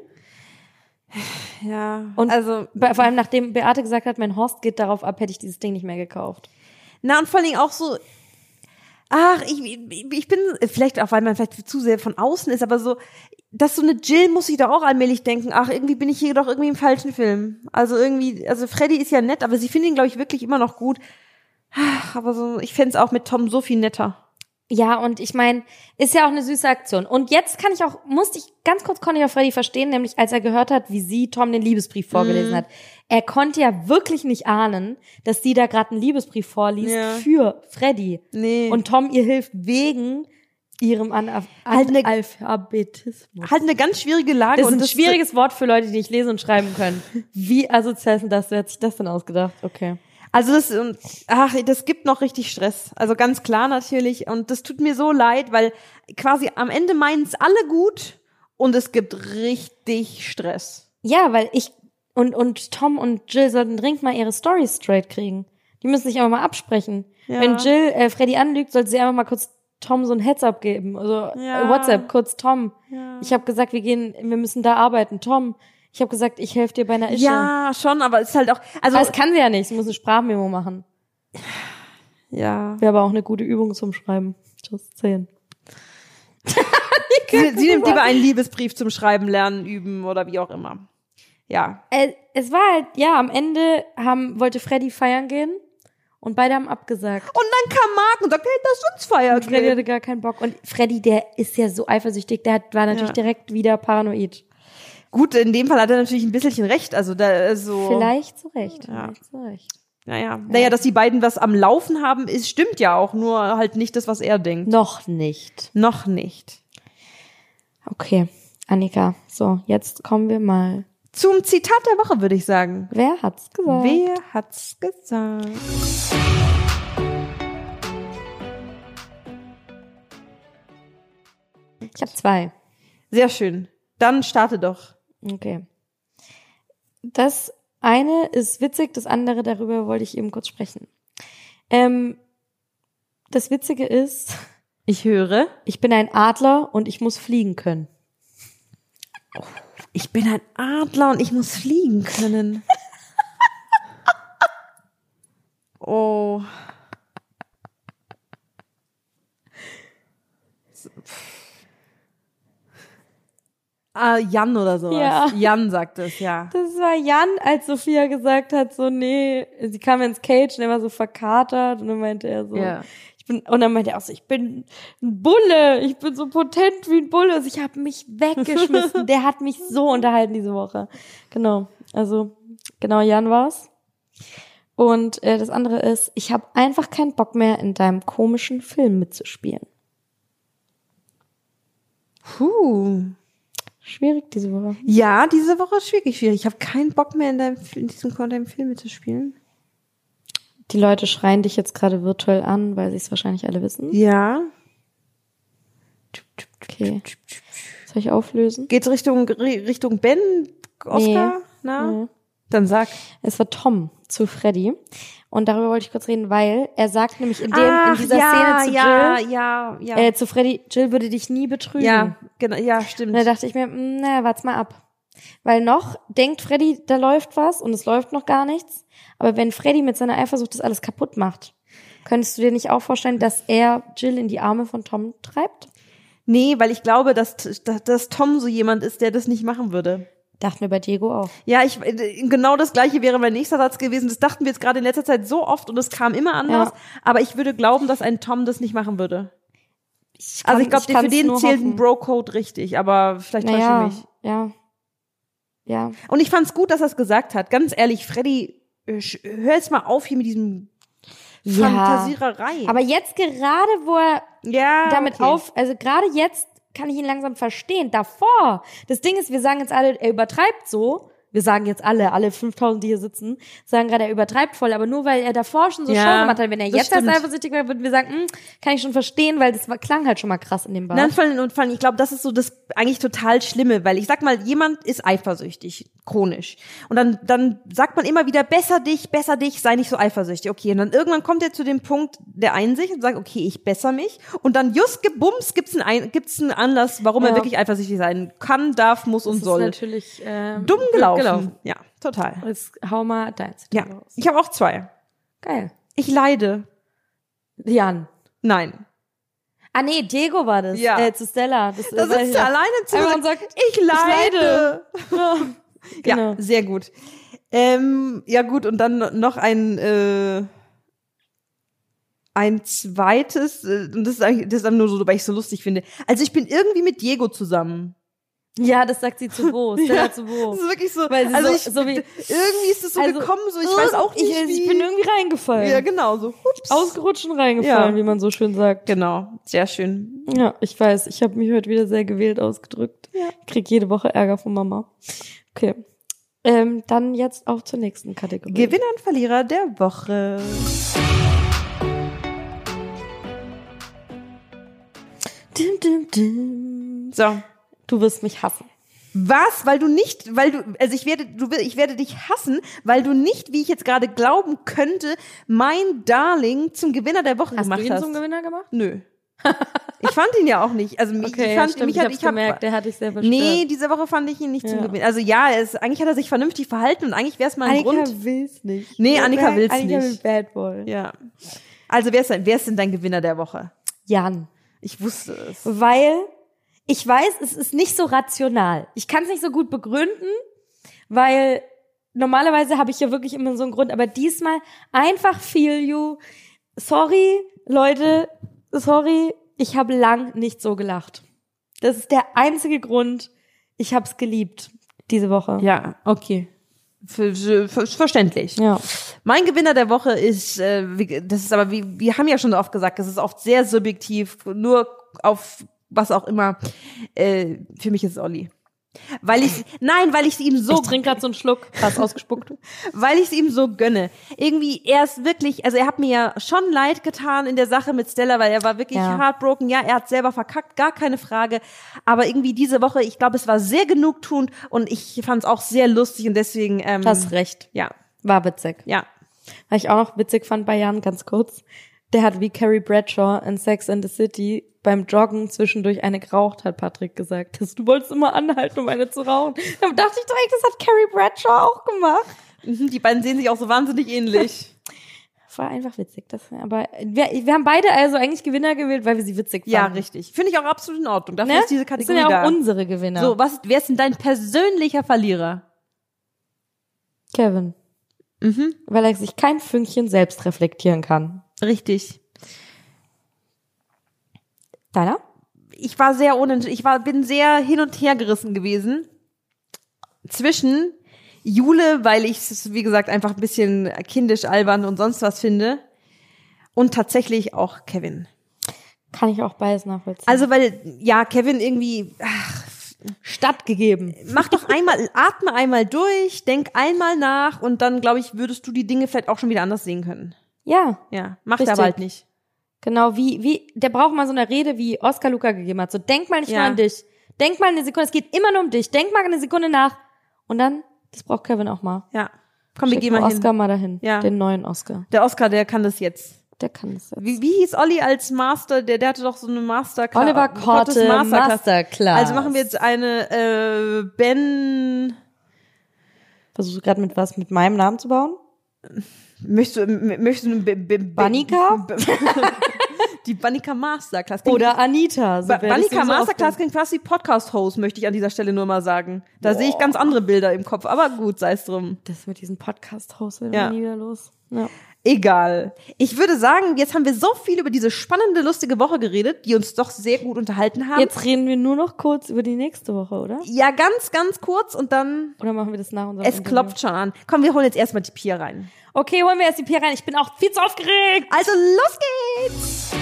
Ja. Und also, Be- vor allem nachdem Beate gesagt hat, mein Horst geht darauf ab, hätte ich dieses Ding nicht mehr gekauft. na und vor allen Dingen auch so, ach, ich, ich, ich bin, vielleicht auch, weil man vielleicht zu sehr von außen ist, aber so, dass so eine Jill muss ich doch auch allmählich denken, ach, irgendwie bin ich hier doch irgendwie im falschen Film. Also irgendwie, also Freddy ist ja nett, aber sie finden ihn, glaube ich, wirklich immer noch gut. Ach, aber so, ich fänd's auch mit Tom so viel netter. Ja, und ich meine, ist ja auch eine süße Aktion. Und jetzt kann ich auch, musste ich ganz kurz konnte ich auch Freddy verstehen, nämlich als er gehört hat, wie sie Tom den Liebesbrief vorgelesen Mhm. hat. Er konnte ja wirklich nicht ahnen, dass sie da gerade einen Liebesbrief vorliest Ja. für Freddy. Nee. Und Tom ihr hilft wegen ihrem Ana- Halt eine- Analphabetismus. Halt eine ganz schwierige Lage. Das ist und ein schwieriges Wort für Leute, die nicht lesen und schreiben können. Wie asozial ist denn das? Wer hat sich das denn ausgedacht? Okay. Also das, und, ach, das gibt noch richtig Stress. Also ganz klar natürlich. Und das tut mir so leid, weil quasi am Ende meinen es alle gut und es gibt richtig Stress. Ja, weil ich und und Tom und Jill sollten dringend mal ihre Storys straight kriegen. Die müssen sich aber mal absprechen. Ja. Wenn Jill äh, Freddy anlügt, sollte sie einfach mal kurz Tom so ein Heads-up geben. Also Ja. äh, WhatsApp, kurz Tom. Ja. Ich habe gesagt, wir gehen, wir müssen da arbeiten. Tom, ich habe gesagt, ich helfe dir bei einer Ische. Ja, schon, aber es ist halt auch, also, Aber das kann sie ja nicht. Sie muss eine Sprachmemo machen. ja. Wäre aber auch eine gute Übung zum Schreiben. Just zehn. Sie, sie nimmt lieber einen Liebesbrief zum Schreiben, Lernen, Üben oder wie auch immer. Ja. Äh, es war halt, ja, am Ende haben, wollte Freddy feiern gehen Und beide haben abgesagt. Und dann kam Marc und sagte, hey, lass uns feiern Und Freddy gehen. hatte gar keinen Bock. Und Freddy, der ist ja so eifersüchtig, der hat, war natürlich Ja. direkt wieder paranoid. Gut, in dem Fall hat er natürlich ein bisschen recht. Also da so. Vielleicht zu Recht. Ja. Vielleicht zu Recht. Naja. naja, dass die beiden was am Laufen haben, ist, stimmt ja auch. Nur halt nicht das, was er denkt. Noch nicht. Noch nicht. Okay, Annika. So, jetzt kommen wir mal. Zum Zitat der Woche, würde ich sagen. Wer hat's gesagt? Wer hat's gesagt? Ich habe zwei. Sehr schön. Dann starte doch. Okay. Das eine ist witzig, das andere, darüber wollte ich eben kurz sprechen. Ähm, das Witzige ist, Ich höre. ich bin ein Adler und ich muss fliegen können. Ich bin ein Adler und ich muss fliegen können. Oh. Ah, Jan oder sowas. Ja. Jan sagt es, ja. Das war Jan, als Sophia gesagt hat, so, nee, sie kam ins Cage und er war so verkatert und dann meinte er so, Ja. ich bin, und dann meinte er auch so, ich bin ein Bulle, ich bin so potent wie ein Bulle. Also ich habe mich weggeschmissen. Der hat mich so unterhalten diese Woche. Genau, also genau, Jan war's. Und äh, das andere ist, ich habe einfach keinen Bock mehr, in deinem komischen Film mitzuspielen. Puh. Schwierig diese Woche. Ja, diese Woche ist wirklich schwierig. Ich habe keinen Bock mehr in, deinem, in diesem in deinem Film mitzuspielen. Die Leute schreien dich jetzt gerade virtuell an, weil sie es wahrscheinlich alle wissen. Ja. Okay. Soll ich auflösen? Geht's Richtung Richtung Ben, Oscar? Nee. Na? Nee. Dann sag. Es war Tom zu Freddy. Und darüber wollte ich kurz reden, weil er sagt nämlich in dem Ach, in dieser ja, Szene zu ja, Jill, ja, ja. äh, zu Freddy, Jill würde dich nie betrügen. Ja, genau, ja, stimmt. Und da dachte ich mir, mh, na, warte mal ab. Weil noch denkt Freddy, da läuft was und es läuft noch gar nichts. Aber wenn Freddy mit seiner Eifersucht das alles kaputt macht, könntest du dir nicht auch vorstellen, dass er Jill in die Arme von Tom treibt? Nee, weil ich glaube, dass, dass, dass Tom so jemand ist, der das nicht machen würde. Dachten wir bei Diego auch. Ja, ich genau das Gleiche wäre mein nächster Satz gewesen. Das dachten wir jetzt gerade in letzter Zeit so oft und es kam immer anders. Ja. Aber ich würde glauben, dass ein Tom das nicht machen würde. Ich Also ich glaube, für kann's den nur zählt hoffen. ein Bro-Code richtig, aber vielleicht täusche Naja, ich mich. ja. Ja. Und ich fand's gut, dass er es gesagt hat. Ganz ehrlich, Freddy, hör jetzt mal auf hier mit diesem Ja. Fantasiererei. Aber jetzt gerade, wo er ja, damit okay. auf, also gerade jetzt kann ich ihn langsam verstehen. Davor, das Ding ist, wir sagen jetzt alle, er übertreibt so. Wir sagen jetzt alle, alle fünftausend, die hier sitzen, sagen gerade, er übertreibt voll. Aber nur weil er davor schon so Ja, Show gemacht hat, wenn er das jetzt erst stimmt. eifersüchtig wäre, würden wir sagen, hm, kann ich schon verstehen, weil das war, klang halt schon mal krass in dem Bar. Nein, vor allem, und vor allem, ich glaube, das ist so das eigentlich total Schlimme, weil ich sag mal, jemand ist eifersüchtig, chronisch. Und dann, dann sagt man immer wieder, besser dich, besser dich, sei nicht so eifersüchtig. Okay, und dann irgendwann kommt er zu dem Punkt der Einsicht und sagt, okay, ich besser mich. Und dann just gebums gibt's einen, gibt's einen Anlass, warum Ja. er wirklich eifersüchtig sein kann, darf, muss und das soll. ist natürlich ähm, Dumm blöd gelaufen. Ja, total. Jetzt hau mal deins Ja, raus. ich habe auch zwei. Geil. Ich leide. Jan. Nein. Ah nee, Diego war das. Ja. Äh, zu Stella. Das, Da äh, sitzt er alleine zu Einfach und und sagt, ich leide. Ja, genau. Ja, sehr gut. Ähm, ja gut, und dann noch ein äh, ein zweites, äh, und das ist eigentlich, das ist dann nur so, weil ich es so lustig finde. Also ich bin irgendwie mit Diego zusammen. Ja, das sagt sie zu Bo. Stella Ja, zu Bo. Das ist wirklich so, Weil sie also so- ich, so wie- irgendwie ist es so Also, gekommen, so ich weiß auch nicht, ich, wie. ich bin irgendwie reingefallen. Ja, genau, so. Ups. Ausgerutscht und reingefallen, Ja. wie man so schön sagt. Genau, sehr schön. Ja, ich weiß, ich habe mich heute wieder sehr gewählt ausgedrückt. Ja. Ich krieg jede Woche Ärger von Mama. Okay. Ähm, dann jetzt auch zur nächsten Kategorie. Gewinner und Verlierer der Woche. Dim, dim, dim. So. Du wirst mich hassen. Was? Weil du nicht, weil du, also ich werde, du, ich werde dich hassen, weil du nicht, wie ich jetzt gerade glauben könnte, mein Darling zum Gewinner der Woche Hast gemacht du ihn hast. zum Gewinner gemacht? Nö. Ich fand ihn ja auch nicht. Also mich, Okay, ich ja, fand, stimmt. mich ich hat, hab's ich hab, gemerkt, der hat dich sehr verstört. nee, diese Woche fand ich ihn nicht zum Ja. Gewinner. Also ja, er ist, eigentlich hat er sich vernünftig verhalten und eigentlich wäre es mal ein Annika Grund. will's nicht. Nee, Annika will's Annika nicht. will Bad Boy. Ja. Also wer ist denn, wer ist denn dein Gewinner der Woche? Jan. Ich wusste es. Weil ich weiß, es ist nicht so rational. Ich kann es nicht so gut begründen, weil normalerweise habe ich ja wirklich immer so einen Grund, aber diesmal einfach feel you. Sorry, Leute, sorry, ich habe lang nicht so gelacht. Das ist der einzige Grund. Ich habe es geliebt diese Woche. Ja, okay. Für, für, für, verständlich. Ja. Mein Gewinner der Woche ist, äh, wie, das ist aber, wie wir haben ja schon oft gesagt, es ist oft sehr subjektiv, nur auf was auch immer. Äh, für mich ist es Olli. Weil ich, nein, weil ich es ihm so, Ich trinke gerade so einen Schluck, fast ausgespuckt. weil ich es ihm so gönne. Irgendwie, er ist wirklich, also er hat mir ja schon leid getan in der Sache mit Stella, weil er war wirklich Ja. heartbroken. Ja, er hat selber verkackt, gar keine Frage. Aber irgendwie diese Woche, ich glaube, es war sehr genugtuend und ich fand es auch sehr lustig und deswegen, ähm, Du hast recht. ja, War witzig. ja. Was ich auch noch witzig fand bei Jan, ganz kurz, der hat wie Carrie Bradshaw in Sex and the City beim Joggen zwischendurch eine geraucht, hat Patrick gesagt. Das, du wolltest immer anhalten, um eine zu rauchen. Dann dachte ich direkt, das hat Carrie Bradshaw auch gemacht. Mhm, die beiden sehen sich auch so wahnsinnig ähnlich. War einfach witzig. Das, aber wir, wir haben beide also eigentlich Gewinner gewählt, weil wir sie witzig fanden. Ja, richtig. Finde ich auch absolut in Ordnung. Dafür Ne? ist diese Das Kategorie sind ja auch da. unsere Gewinner. So, was, wer ist denn dein persönlicher Verlierer? Kevin. Mhm, Weil er sich kein Fünkchen selbst reflektieren kann. richtig. Deiner? Ich war sehr unentschieden. Ich war, bin sehr hin und her gerissen gewesen. Zwischen Jule, weil ich es, wie gesagt, einfach ein bisschen kindisch, albern und sonst was finde. Und tatsächlich auch Kevin. Kann ich auch beides nachvollziehen. Also, weil, ja, Kevin irgendwie, ach, stattgegeben. mach doch einmal, atme einmal durch, denk einmal nach und dann, glaube ich, würdest du die Dinge vielleicht auch schon wieder anders sehen können. Ja. Ja, macht Richtig. er aber halt nicht. Genau, wie, wie, der braucht mal so eine Rede, wie Oskar Luka gegeben hat. So, denk mal nicht Ja. nur an dich. Denk mal eine Sekunde, es geht immer nur um dich. Denk mal eine Sekunde nach. Und dann, das braucht Kevin auch mal. Ja. Komm, wir Schick gehen mal hin. Oscar mal dahin. Ja. Den neuen Oscar. Der Oscar, der kann das jetzt. Der kann das jetzt. Wie, wie hieß Olli als Master? Der, der hatte doch so eine Masterclass. Oliver Gottes Korte, Masterclass. Also machen wir jetzt eine äh, Ben. Versuchst du gerade mit was mit meinem Namen zu bauen? Möchtest du, m- möchtest du eine B- B- B- Banika? B- Die Banika Masterclass. Oder Anita. So Ba- werde ich Banika sie so Masterclass oft- klingt fast wie Podcast-Host, möchte ich an dieser Stelle nur mal sagen. Da sehe ich ganz andere Bilder im Kopf, aber gut, sei es drum. Das mit diesem Podcast-Host wird Ja. nie wieder los. Ja. Egal. Ich würde sagen, jetzt haben wir so viel über diese spannende, lustige Woche geredet, die uns doch sehr gut unterhalten haben. Jetzt reden wir nur noch kurz über die nächste Woche, oder? Ja, ganz, ganz kurz und dann, Oder machen wir das nach unserem es Interview? klopft schon an. Komm, wir holen jetzt erstmal die Pia rein. Okay, holen wir erst die Pia rein. Ich bin auch viel zu aufgeregt. Also, los geht's!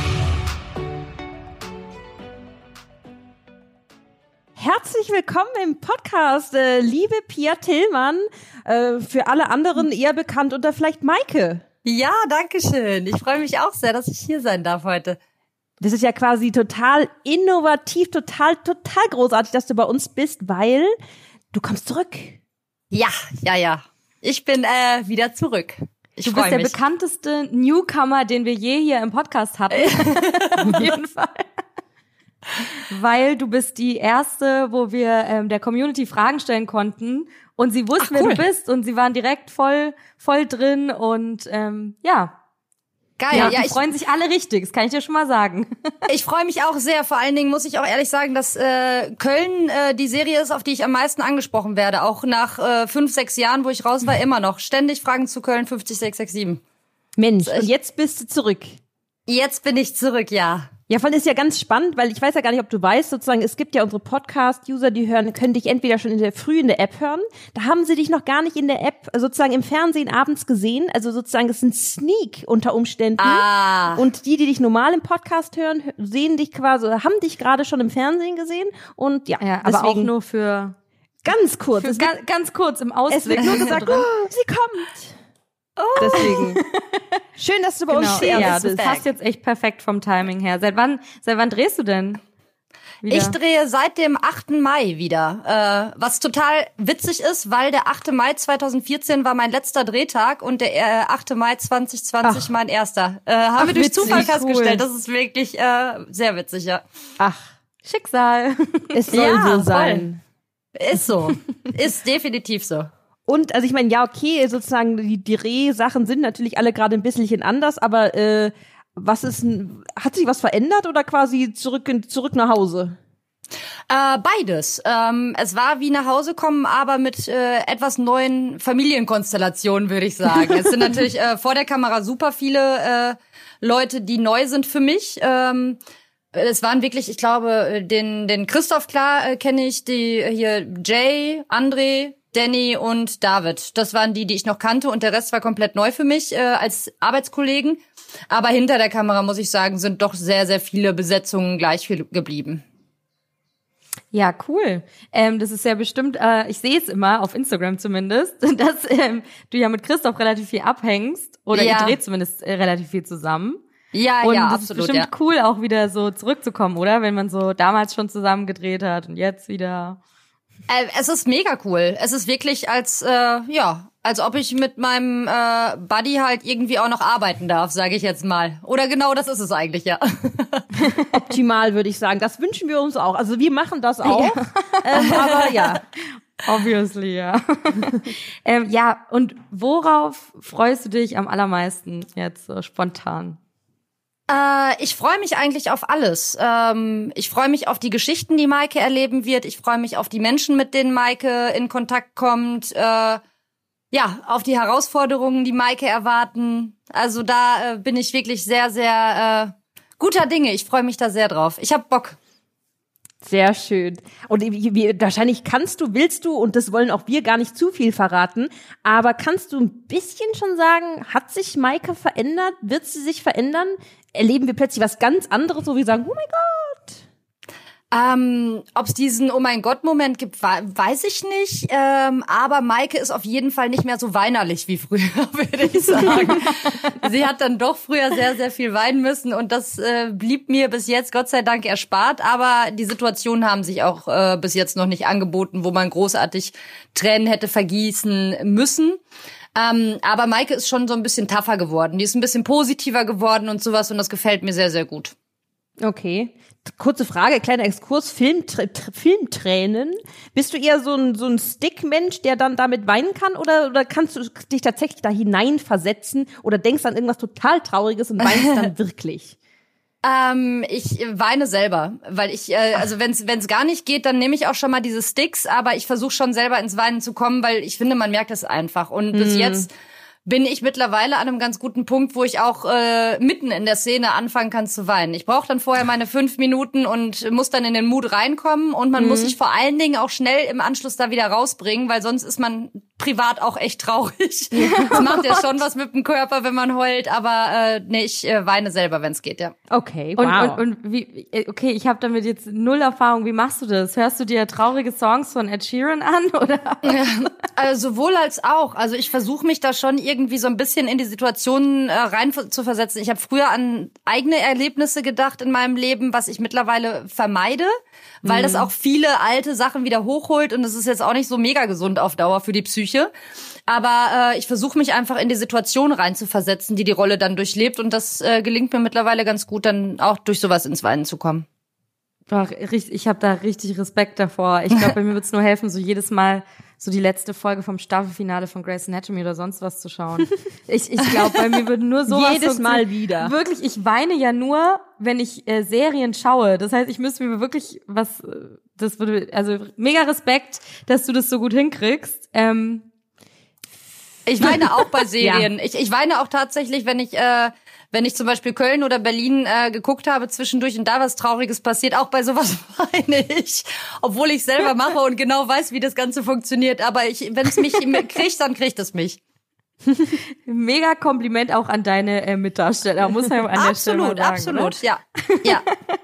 Herzlich willkommen im Podcast, äh, liebe Pia Tillmann, äh, für alle anderen eher bekannt unter vielleicht Maike. Ja, danke schön. Ich freue mich auch sehr, dass ich hier sein darf heute. Das ist ja quasi total innovativ, total, total großartig, dass du bei uns bist, weil du kommst zurück. Ja, ja, ja. Ich bin äh, wieder zurück. Ich Du bist freue der mich. bekannteste Newcomer, den wir je hier im Podcast hatten. Auf jeden Fall. Weil du bist die erste, wo wir ähm, der Community Fragen stellen konnten und sie wussten, Ach, cool. wer du bist und sie waren direkt voll voll drin und ähm, ja, Geil. ja, Ja, die ich, freuen sich alle richtig, das kann ich dir schon mal sagen. ich freue mich auch sehr. Vor allen Dingen muss ich auch ehrlich sagen, dass äh, Köln äh, die Serie ist, auf die ich am meisten angesprochen werde. Auch nach äh, fünf, sechs Jahren, wo ich raus war, immer noch. Ständig Fragen zu Köln fünfzig sechs sechs sieben. Mensch, und jetzt bist du zurück. Jetzt bin ich zurück, ja. Ja, vor allem ist ja ganz spannend, weil ich weiß ja gar nicht, ob du weißt, sozusagen, es gibt ja unsere Podcast-User, die hören, können dich entweder schon in der früh in der App hören, da haben sie dich noch gar nicht in der App, sozusagen im Fernsehen abends gesehen, also sozusagen, es ist ein Sneak unter Umständen. Ah. Und die, die dich normal im Podcast hören, hö- sehen dich quasi, haben dich gerade schon im Fernsehen gesehen und ja, Ja, aber auch deswegen nur für, ganz kurz. für Es ga, wird, ganz kurz im es Ausblick. wird nur gesagt, oh, sie kommt. Deswegen. Schön, dass du bei uns Genau, zuerst ja, das bist. passt jetzt echt perfekt vom Timing her. Seit wann, seit wann drehst du denn? Wieder? Ich drehe seit dem achten Mai wieder, äh, was total witzig ist, weil der achte Mai zweitausendvierzehn war mein letzter Drehtag und der äh, achte Mai zwanzig zwanzig Ach. mein erster. Äh, haben Ach, wir durch witzig, Zufall cool. festgestellt. Das ist wirklich äh, sehr witzig, ja. Ach, Schicksal. es soll Ja, so voll. sein. Ist so. Ist definitiv so. Und, also ich meine, ja, okay, sozusagen, die, die Drehsachen sind natürlich alle gerade ein bisschen anders, aber äh, was ist, n- hat sich was verändert oder quasi zurück, in, zurück nach Hause? Äh, beides. Ähm, es war wie nach Hause kommen, aber mit äh, etwas neuen Familienkonstellationen, würde ich sagen. Es sind natürlich äh, vor der Kamera super viele äh, Leute, die neu sind für mich. Ähm, es waren wirklich, ich glaube, den den Christoph klar äh, kenne ich, die hier Jay, André, Danny und David. Das waren die, die ich noch kannte und der Rest war komplett neu für mich äh, als Arbeitskollegen. Aber hinter der Kamera, muss ich sagen, sind doch sehr, sehr viele Besetzungen gleich geblieben. Ja, cool. Ähm, das ist ja bestimmt, äh, ich sehe es immer, auf Instagram zumindest, dass ähm, du ja mit Christoph relativ viel abhängst. Oder ja. ihr dreht zumindest äh, relativ viel zusammen. Ja, und ja, das absolut. ist bestimmt ja. cool, auch wieder so zurückzukommen, oder? Wenn man so damals schon zusammen gedreht hat und jetzt wieder. Äh, es ist mega cool. Es ist wirklich als, äh, ja, als ob ich mit meinem äh, Buddy halt irgendwie auch noch arbeiten darf, sage ich jetzt mal. Oder genau das ist es eigentlich, ja. Optimal, würde ich sagen. Das wünschen wir uns auch. Also wir machen das auch. Ja. Ähm, aber ja. Obviously, ja. ähm, ja, und worauf freust du dich am allermeisten jetzt so spontan? Äh, ich freue mich eigentlich auf alles. Ähm, ich freue mich auf die Geschichten, die Maike erleben wird. Ich freue mich auf die Menschen, mit denen Maike in Kontakt kommt. Äh, ja, auf die Herausforderungen, die Maike erwarten. Also da äh, bin ich wirklich sehr, sehr äh, guter Dinge. Ich freue mich da sehr drauf. Ich hab Bock. Sehr schön. Und wie, wie, wahrscheinlich kannst du, willst du, und das wollen auch wir gar nicht zu viel verraten, aber kannst du ein bisschen schon sagen, hat sich Maike verändert? Wird sie sich verändern? Erleben wir plötzlich was ganz anderes, wo wir sagen, oh mein Gott? Ähm, ob es diesen Oh mein Gott-Moment gibt, weiß ich nicht. Ähm, aber Maike ist auf jeden Fall nicht mehr so weinerlich wie früher, würde ich sagen. Sie hat dann doch früher sehr, sehr viel weinen müssen und das äh, blieb mir bis jetzt Gott sei Dank erspart. Aber die Situationen haben sich auch äh, bis jetzt noch nicht angeboten, wo man großartig Tränen hätte vergießen müssen. Ähm, aber Maike ist schon so ein bisschen tougher geworden. Die ist ein bisschen positiver geworden und sowas und das gefällt mir sehr, sehr gut. Okay. Kurze Frage, kleiner Exkurs, Filmtr- Filmtränen. Bist du eher so ein, so ein Stick-Mensch, der dann damit weinen kann? Oder, oder kannst du dich tatsächlich da hineinversetzen oder denkst an irgendwas total Trauriges und weinst dann wirklich? Ähm, ich weine selber, weil ich, äh, also wenn es wenn es gar nicht geht, dann nehme ich auch schon mal diese Sticks, aber ich versuche schon selber ins Weinen zu kommen, weil ich finde, man merkt es einfach. Und bis Mhm. jetzt bin ich mittlerweile an einem ganz guten Punkt, wo ich auch äh, mitten in der Szene anfangen kann zu weinen. Ich brauche dann vorher meine fünf Minuten und muss dann in den Mut reinkommen und man Mhm. muss sich vor allen Dingen auch schnell im Anschluss da wieder rausbringen, weil sonst ist man privat auch echt traurig. Das macht ja schon was mit dem Körper, wenn man heult, aber äh, nee, ich äh, weine selber, wenn es geht, ja. Okay, Und, wow. und, und wie, okay, ich habe damit jetzt null Erfahrung. Wie machst du das? Hörst du dir traurige Songs von Ed Sheeran an, oder? Also sowohl als auch. Also ich versuche mich da schon irgendwie so ein bisschen in die Situation äh, rein zu versetzen. Ich habe früher an eigene Erlebnisse gedacht in meinem Leben, was ich mittlerweile vermeide, weil mhm. das auch viele alte Sachen wieder hochholt und das ist jetzt auch nicht so mega gesund auf Dauer für die Psyche. Aber äh, ich versuche mich einfach in die Situation rein zu versetzen, die die Rolle dann durchlebt und das äh, gelingt mir mittlerweile ganz gut, dann auch durch sowas ins Weinen zu kommen. Ach, ich habe da richtig Respekt davor. Ich glaube, bei mir wird's nur helfen, so jedes Mal so die letzte Folge vom Staffelfinale von Grey's Anatomy oder sonst was zu schauen. Ich, ich glaube, bei mir würde nur sowas jedes Mal wieder. Wirklich, ich weine ja nur, wenn ich äh, Serien schaue. Das heißt, ich müsste mir wirklich was, äh, das würde, also mega Respekt, dass du das so gut hinkriegst. Ähm, Ich weine auch bei Serien. Ja. Ich, ich weine auch tatsächlich, wenn ich äh, wenn ich zum Beispiel Köln oder Berlin äh, geguckt habe zwischendurch und da was Trauriges passiert, auch bei sowas weine ich, obwohl ich selber mache und genau weiß, wie das Ganze funktioniert. Aber ich, wenn es mich kriegt, dann kriegt es mich. Mega Kompliment auch an deine äh, Mitdarsteller, muss man an der Stelle mal sagen. Absolut, absolut, oder? ja, ja.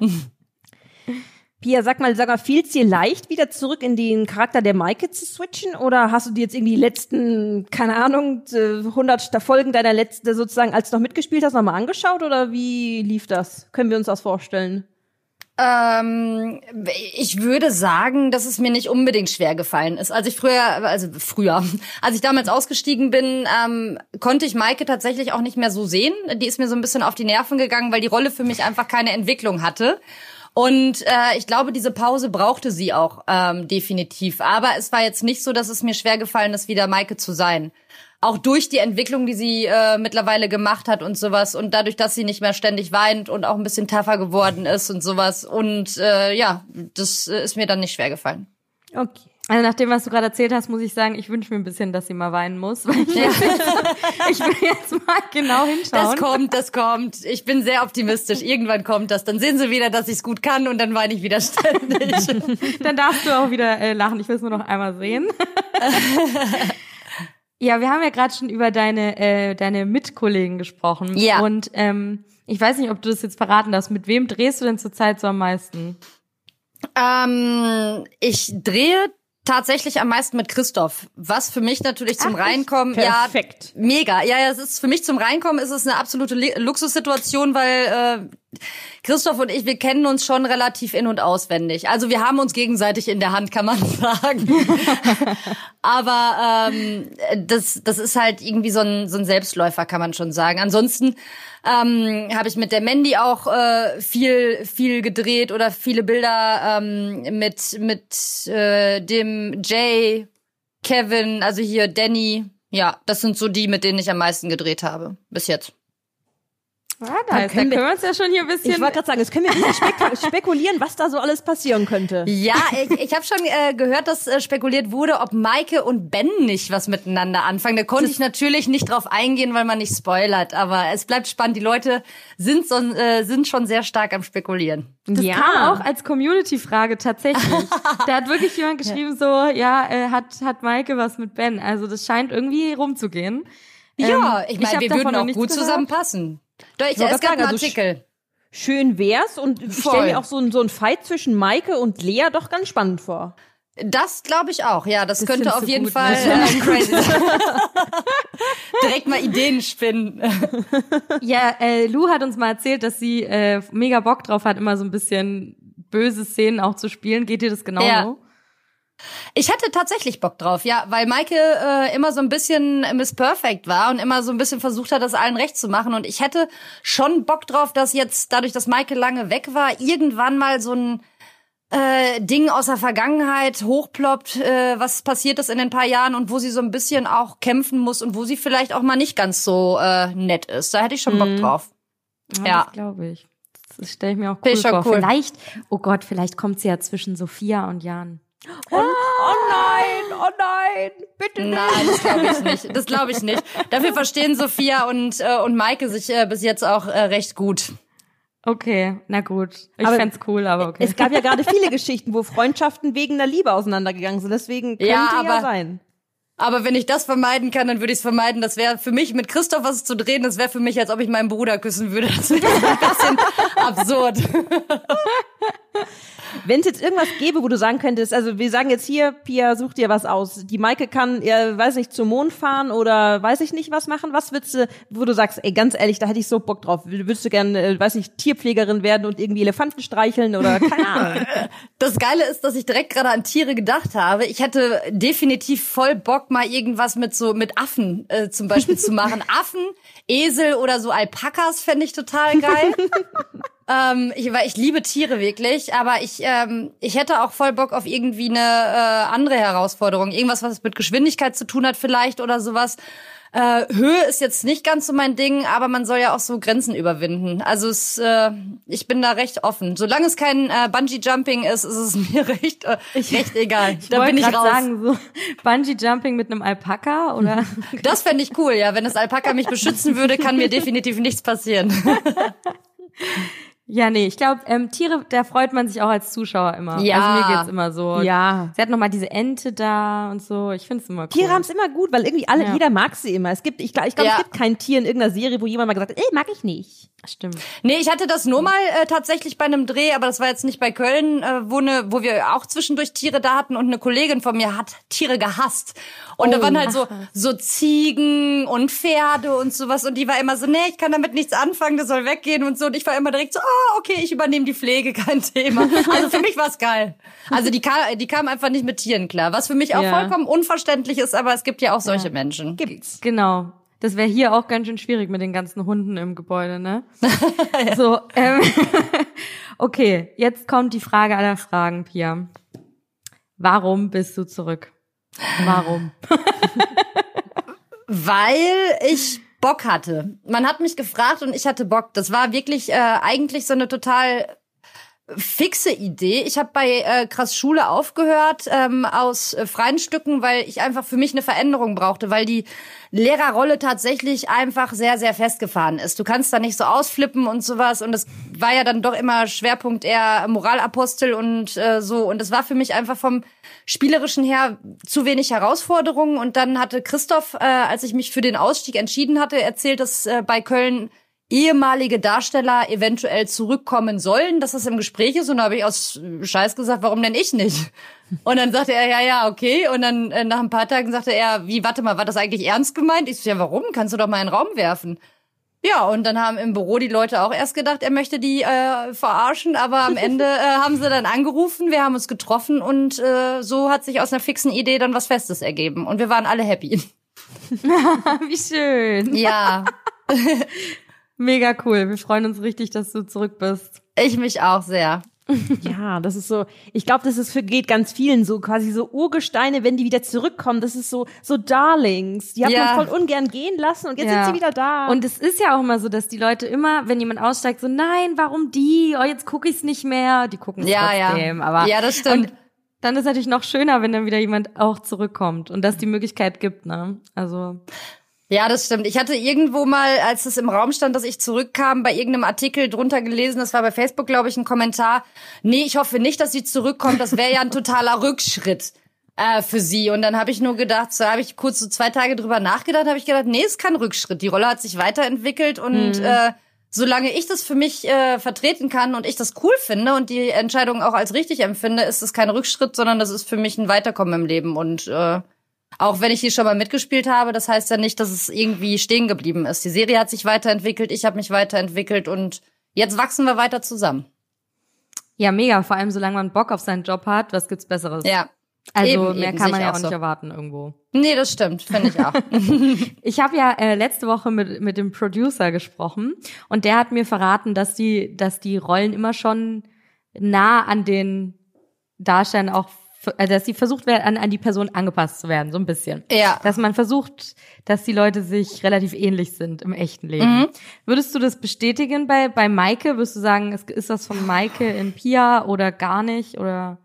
Pia, sag mal, sag mal, fiel's dir leicht, wieder zurück in den Charakter der Maike zu switchen? Oder hast du dir jetzt irgendwie die letzten, keine Ahnung, hundert Folgen deiner letzten, sozusagen, als du noch mitgespielt hast, nochmal angeschaut? Oder wie lief das? Können wir uns das vorstellen? Ähm, ich würde sagen, dass es mir nicht unbedingt schwer gefallen ist. Als ich früher, also früher, als ich damals ausgestiegen bin, ähm, konnte ich Maike tatsächlich auch nicht mehr so sehen. Die ist mir so ein bisschen auf die Nerven gegangen, weil die Rolle für mich einfach keine Entwicklung hatte. Und äh, ich glaube, diese Pause brauchte sie auch ähm, definitiv. Aber es war jetzt nicht so, dass es mir schwer gefallen ist, wieder Maike zu sein. auch durch die Entwicklung, die sie äh, mittlerweile gemacht hat und sowas und dadurch, dass sie nicht mehr ständig weint und auch ein bisschen tougher geworden ist und sowas. Und äh, ja, das äh, ist mir dann nicht schwer gefallen. Okay. Also nach dem, was du gerade erzählt hast, muss ich sagen, ich wünsche mir ein bisschen, dass sie mal weinen muss. Weil ich, Ja. ich will jetzt mal genau hinschauen. Das kommt, das kommt. Ich bin sehr optimistisch. Irgendwann kommt das. Dann sehen sie wieder, dass ich es gut kann und dann weine ich wieder ständig. Dann darfst du auch wieder äh, lachen. Ich will es nur noch einmal sehen. Ja, wir haben ja gerade schon über deine äh, deine Mitkollegen gesprochen. Ja. Und ähm, ich weiß nicht, ob du das jetzt verraten darfst. Mit wem drehst du denn zurzeit so am meisten? ähm, ich drehe tatsächlich am meisten mit Christoph, was für mich natürlich zum Ach, echt? Reinkommen, Perfekt. ja, mega. Ja, ja, es ist für mich zum Reinkommen ist es eine absolute Le- Luxussituation, weil äh, Christoph und ich, wir kennen uns schon relativ in- und auswendig. Also wir haben uns gegenseitig in der Hand, kann man sagen. Aber ähm, das das ist halt irgendwie so ein so ein Selbstläufer, kann man schon sagen. Ansonsten ähm, habe ich mit der Mandy auch äh, viel viel gedreht oder viele Bilder ähm, mit mit äh, dem Jay, Kevin, also hier Danny. Ja, das sind so die, mit denen ich am meisten gedreht habe bis jetzt. Ah, Da da, können da wir- können wir uns ja schon hier ein bisschen... Ich wollte gerade sagen, jetzt können wir nicht spek- spekulieren, was da so alles passieren könnte. Ja, ich, ich habe schon äh, gehört, dass äh, spekuliert wurde, ob Maike und Ben nicht was miteinander anfangen. Da konnte ich natürlich nicht drauf eingehen, weil man nicht spoilert. Aber es bleibt spannend. Die Leute sind, so, äh, sind schon sehr stark am Spekulieren. Das Ja. kam auch als Community-Frage tatsächlich. Da hat wirklich jemand geschrieben so, ja, äh, hat hat Maike was mit Ben. Also das scheint irgendwie rumzugehen. Ja, Ähm, ich meine, hab wir davon würden noch auch nichts gut gehört. zusammenpassen. Doch, ich, wollte es gab gerade einen sagen, also Artikel. Schön wär's und ich Voll. stelle mir auch so, ein- so ein Fight zwischen Maike und Lea doch ganz spannend vor. Das glaube ich auch, ja. Das, Das könnte findest auf du jeden gut, Fall ne? äh, crazy sein. Direkt mal Ideen spinnen. Ja, äh, Lou hat uns mal erzählt, dass sie äh, mega Bock drauf hat, immer so ein bisschen böse Szenen auch zu spielen. Geht dir das genauso? Ja. Ich hatte tatsächlich Bock drauf, ja, weil Maike äh, immer so ein bisschen Miss Perfect war und immer so ein bisschen versucht hat, das allen recht zu machen. Und ich hätte schon Bock drauf, dass jetzt, dadurch, dass Maike lange weg war, irgendwann mal so ein äh, Ding aus der Vergangenheit hochploppt, äh, was passiert ist in den paar Jahren und wo sie so ein bisschen auch kämpfen muss und wo sie vielleicht auch mal nicht ganz so äh, nett ist. Da hätte ich schon Bock drauf. Ja, Ja. das glaube ich. Das stelle ich mir auch cool Finde ich schon vor. cool. Vielleicht, oh Gott, vielleicht kommt sie ja zwischen Sophia und Jan. Oh, oh nein, oh nein, bitte nicht. Nein, das glaube ich nicht. Das glaube ich nicht. Dafür verstehen Sophia und äh, und Maike sich äh, bis jetzt auch äh, recht gut. Okay, na gut. Ich Aber fänd's cool, aber okay. Es gab ja gerade viele Geschichten, wo Freundschaften wegen der Liebe auseinandergegangen sind. Deswegen könnte Ja, ja, aber- sein. Aber wenn ich das vermeiden kann, dann würde ich es vermeiden. Das wäre für mich, mit Christoph was zu drehen, das wäre für mich, als ob ich meinen Bruder küssen würde. Das wäre ein bisschen absurd. Wenn es jetzt irgendwas gäbe, wo du sagen könntest, also wir sagen jetzt hier, Pia, such dir was aus. Die Maike kann, ja, weiß nicht, zum Mond fahren oder weiß ich nicht was machen. Was würdest du, wo du sagst, ey, ganz ehrlich, da hätte ich so Bock drauf. Würdest du gerne, äh, weiß nicht, Tierpflegerin werden und irgendwie Elefanten streicheln oder keine Ahnung. Das Geile ist, dass ich direkt gerade an Tiere gedacht habe. Ich hätte definitiv voll Bock, mal irgendwas mit so mit Affen äh, zum Beispiel zu machen. Affen, Esel oder so Alpakas fände ich total geil. ähm, ich, weil ich liebe Tiere wirklich, aber ich ähm, ich hätte auch voll Bock auf irgendwie eine äh, andere Herausforderung. Irgendwas, was mit Geschwindigkeit zu tun hat vielleicht oder sowas. Äh, Höhe ist jetzt nicht ganz so mein Ding, aber man soll ja auch so Grenzen überwinden. Also es, äh, ich bin da recht offen. Solange es kein äh, Bungee-Jumping ist, ist es mir recht, äh, recht egal. Ich Da wollte bin ich grad raus. sagen, so Bungee-Jumping mit einem Alpaka oder? Das fände ich cool, ja. Wenn das Alpaka mich beschützen würde, kann mir definitiv nichts passieren. Ja, nee, ich glaube, ähm, Tiere, da freut man sich auch als Zuschauer immer. Ja. Also mir geht's immer so. Ja. Sie hat noch mal diese Ente da und so. Ich find's immer cool. Tiere haben es immer gut, weil irgendwie alle, Ja. jeder mag sie immer. Es gibt, ich glaube, ich glaub, Ja. es gibt kein Tier in irgendeiner Serie, wo jemand mal gesagt hat, ey, mag ich nicht. Stimmt. Nee, ich hatte das nur mal äh, tatsächlich bei einem Dreh, aber das war jetzt nicht bei Köln, äh, wo, ne, wo wir auch zwischendurch Tiere da hatten und eine Kollegin von mir hat Tiere gehasst. Und da Oh, waren halt so so Ziegen und Pferde und sowas und die war immer so, nee, ich kann damit nichts anfangen, das soll weggehen und so. Und ich war immer direkt so, ah, okay, ich übernehme die Pflege, kein Thema. Also für mich war's geil. Also die, kam, die kamen einfach nicht mit Tieren klar, was für mich auch Ja. vollkommen unverständlich ist, aber es gibt ja auch solche Menschen. Gibt's. Genau. Das wäre hier auch ganz schön schwierig mit den ganzen Hunden im Gebäude, ne? So, ähm, okay, jetzt kommt die Frage aller Fragen, Pia. Warum bist du zurück? Warum? Weil ich Bock hatte. Man hat mich gefragt und ich hatte Bock. Das war wirklich äh, eigentlich so eine total fixe Idee. Ich habe bei äh, Krass Schule aufgehört ähm, aus äh, freien Stücken, weil ich einfach für mich eine Veränderung brauchte, weil die Lehrerrolle tatsächlich einfach sehr, sehr festgefahren ist. Du kannst da nicht so ausflippen und sowas und das war ja dann doch immer Schwerpunkt eher Moralapostel und äh, so und das war für mich einfach vom Spielerischen her zu wenig Herausforderungen und dann hatte Christoph, äh, als ich mich für den Ausstieg entschieden hatte, erzählt, dass äh, bei Köln ehemalige Darsteller eventuell zurückkommen sollen, dass das im Gespräch ist. Und da habe ich aus Scheiß gesagt, warum denn ich nicht? Und dann sagte er, ja, ja, okay. Und dann äh, nach ein paar Tagen sagte er, wie, warte mal, war das eigentlich ernst gemeint? Ich so, ja, warum? Kannst du doch mal in den Raum werfen. Ja, und dann haben im Büro die Leute auch erst gedacht, er möchte die äh, verarschen. Aber am Ende äh, haben sie dann angerufen, wir haben uns getroffen und äh, so hat sich aus einer fixen Idee dann was Festes ergeben. Und wir waren alle happy. Wie schön. Ja. Mega cool. Wir freuen uns richtig, dass du zurück bist. Ich mich auch sehr. Ja, das ist so, ich glaube, das ist für geht ganz vielen so, quasi so Urgesteine, wenn die wieder zurückkommen, das ist so, so Darlings. Die hat Ja. man voll ungern gehen lassen und jetzt Ja. sind sie wieder da. Und es ist ja auch immer so, dass die Leute immer, wenn jemand aussteigt, so, nein, warum die? Oh, jetzt gucke ich's nicht mehr. Die gucken es Ja, trotzdem. ja. Aber Ja, das stimmt. Und dann ist es natürlich noch schöner, wenn dann wieder jemand auch zurückkommt und das die Möglichkeit gibt, ne? Also. Ja, das stimmt. Ich hatte irgendwo mal, als es im Raum stand, dass ich zurückkam, bei irgendeinem Artikel drunter gelesen, das war bei Facebook, glaube ich, ein Kommentar, nee, ich hoffe nicht, dass sie zurückkommt, das wäre ja ein totaler Rückschritt äh, für sie. Und dann habe ich nur gedacht, so habe ich kurz so zwei Tage drüber nachgedacht, habe ich gedacht, nee, ist kein Rückschritt. Die Rolle hat sich weiterentwickelt und mhm. äh, solange ich das für mich äh, vertreten kann und ich das cool finde und die Entscheidung auch als richtig empfinde, ist es kein Rückschritt, sondern das ist für mich ein Weiterkommen im Leben und äh, auch wenn ich hier schon mal mitgespielt habe, das heißt ja nicht, dass es irgendwie stehen geblieben ist. Die Serie hat sich weiterentwickelt, ich habe mich weiterentwickelt und jetzt wachsen wir weiter zusammen. Ja, mega. Vor allem, solange man Bock auf seinen Job hat, was gibt's Besseres? Ja. Also eben, mehr eben, kann man sehe ja ich auch auch nicht so. erwarten irgendwo. Nee, das stimmt, finde ich auch. Ich habe ja äh, letzte Woche mit mit dem Producer gesprochen und der hat mir verraten, dass die dass die Rollen immer schon nah an den Darstellern auch, äh, dass die versucht werden, an, an die Person angepasst zu werden, so ein bisschen. Ja. Dass man versucht, dass die Leute sich relativ ähnlich sind im echten Leben. Mhm. Würdest du das bestätigen bei bei Maike? Würdest du sagen, ist, ist das von Maike in Pia oder gar nicht? Oder?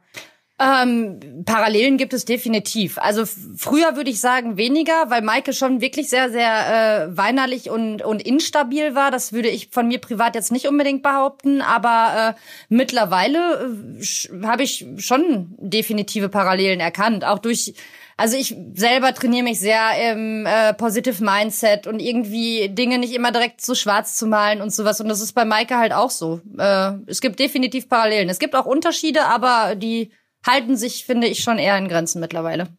Ähm, Parallelen gibt es definitiv. Also f- früher würde ich sagen weniger, weil Maike schon wirklich sehr, sehr äh, weinerlich und, und instabil war. Das würde ich von mir privat jetzt nicht unbedingt behaupten. Aber äh, mittlerweile äh, habe ich schon definitive Parallelen erkannt. Auch durch, also ich selber trainiere mich sehr im äh, Positive Mindset und irgendwie Dinge nicht immer direkt so schwarz zu malen und sowas. Und das ist bei Maike halt auch so. Äh, es gibt definitiv Parallelen. Es gibt auch Unterschiede, aber die halten sich, finde ich, schon eher in Grenzen mittlerweile.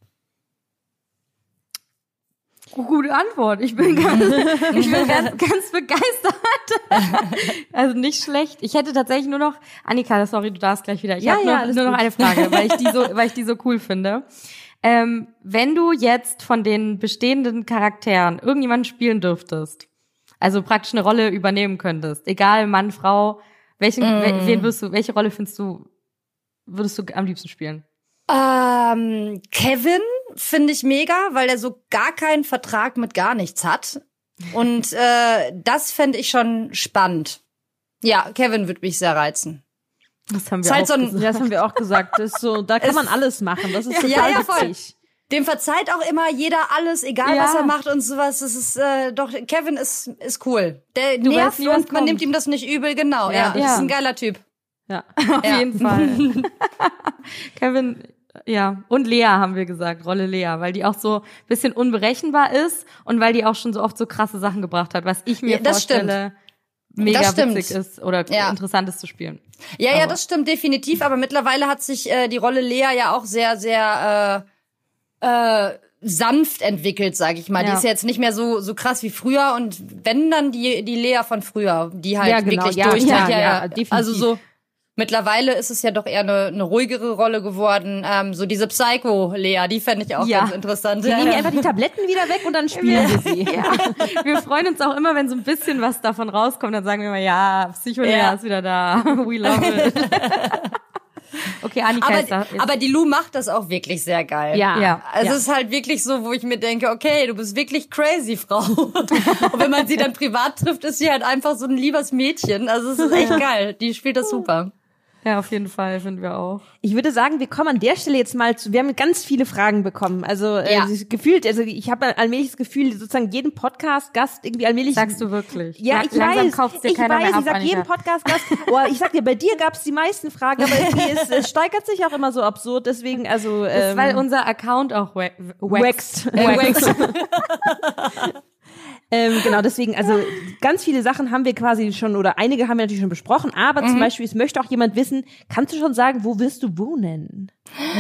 Gute Antwort. Ich bin ganz, ich bin ganz, ganz begeistert. Also nicht schlecht. Ich hätte tatsächlich nur noch, Annika, sorry, du darfst gleich wieder. Ich Ja, habe ja, nur, alles nur noch gut. eine Frage, weil ich die so, weil ich die so cool finde. Ähm, wenn du jetzt von den bestehenden Charakteren irgendjemanden spielen dürftest, also praktisch eine Rolle übernehmen könntest, egal Mann, Frau, welchen, Mm. we- wen wirst du, welche Rolle findest du, würdest du am liebsten spielen? Ähm, Kevin finde ich mega, weil er so gar keinen Vertrag mit gar nichts hat. Und äh, das fände ich schon spannend. Ja, Kevin würde mich sehr reizen. Das haben Ist halt so ein- gesagt. Ja, das haben wir auch gesagt. Das ist so, da kann Es- man alles machen. Das ist Ja, total ja, voll. witzig. Dem verzeiht auch immer jeder alles, egal Ja. was er macht und sowas. Das ist äh, doch Kevin ist ist cool. Der Du weißt nervt nie, was und man kommt. nimmt ihm das nicht übel, genau. Ja, das Ja. ist ein geiler Typ. Ja. Auf Ja. jeden Fall. Kevin, ja. Und Lea haben wir gesagt, Rolle Lea, weil die auch so ein bisschen unberechenbar ist und weil die auch schon so oft so krasse Sachen gebracht hat, was ich mir Ja, das vorstelle, mega Das stimmt. witzig ist oder Ja. interessant ist zu spielen. Ja, ja, Aber- das stimmt definitiv. Aber mittlerweile hat sich äh, die Rolle Lea ja auch sehr, sehr äh, äh, sanft entwickelt, sage ich mal. Ja. Die ist ja jetzt nicht mehr so so krass wie früher. Und wenn dann die die Lea von früher, die halt Ja, genau. wirklich Ja, durchzieht. ja, Ja, ja, ja, definitiv. Also so mittlerweile ist es ja doch eher eine, eine ruhigere Rolle geworden. Ähm, so diese Psycho-Lea, die fände ich auch Ja. ganz interessant. Wir Ja, nehmen ja. einfach die Tabletten wieder weg und dann spielen wir sie. Ja. Wir freuen uns auch immer, wenn so ein bisschen was davon rauskommt, dann sagen wir immer, ja, Psycho Lea Ja. ist wieder da. We love it. Okay, Annika aber, ist da. Ist aber die Lou macht das auch wirklich sehr geil. Ja. Ja. Also ja. es ist halt wirklich so, wo ich mir denke, okay, du bist wirklich crazy, Frau. Und wenn man sie dann privat trifft, ist sie halt einfach so ein liebes Mädchen. Also es ist echt geil. Die spielt das super. Ja, auf jeden Fall, finden wir auch. Ich würde sagen, wir kommen an der Stelle jetzt mal zu, wir haben ganz viele Fragen bekommen. Also äh, Ja. gefühlt, also ich habe allmählich das Gefühl, sozusagen jeden Podcast-Gast irgendwie allmählich... Sagst du wirklich? Ja, La- ich langsam weiß, kauft's dir ich keiner weiß, mehr ab, ich sag Annika. jedem Podcast-Gast, oh, ich sag dir, bei dir gab's die meisten Fragen, aber irgendwie es, es steigert sich auch immer so absurd, deswegen, also... Das ist, Ähm, weil unser Account auch wa- Waxed. wächst. Äh, wächst. Ähm, genau, deswegen, also ganz viele Sachen haben wir quasi schon, oder einige haben wir natürlich schon besprochen, aber Mhm. zum Beispiel, es möchte auch jemand wissen, kannst du schon sagen, wo wirst du wohnen?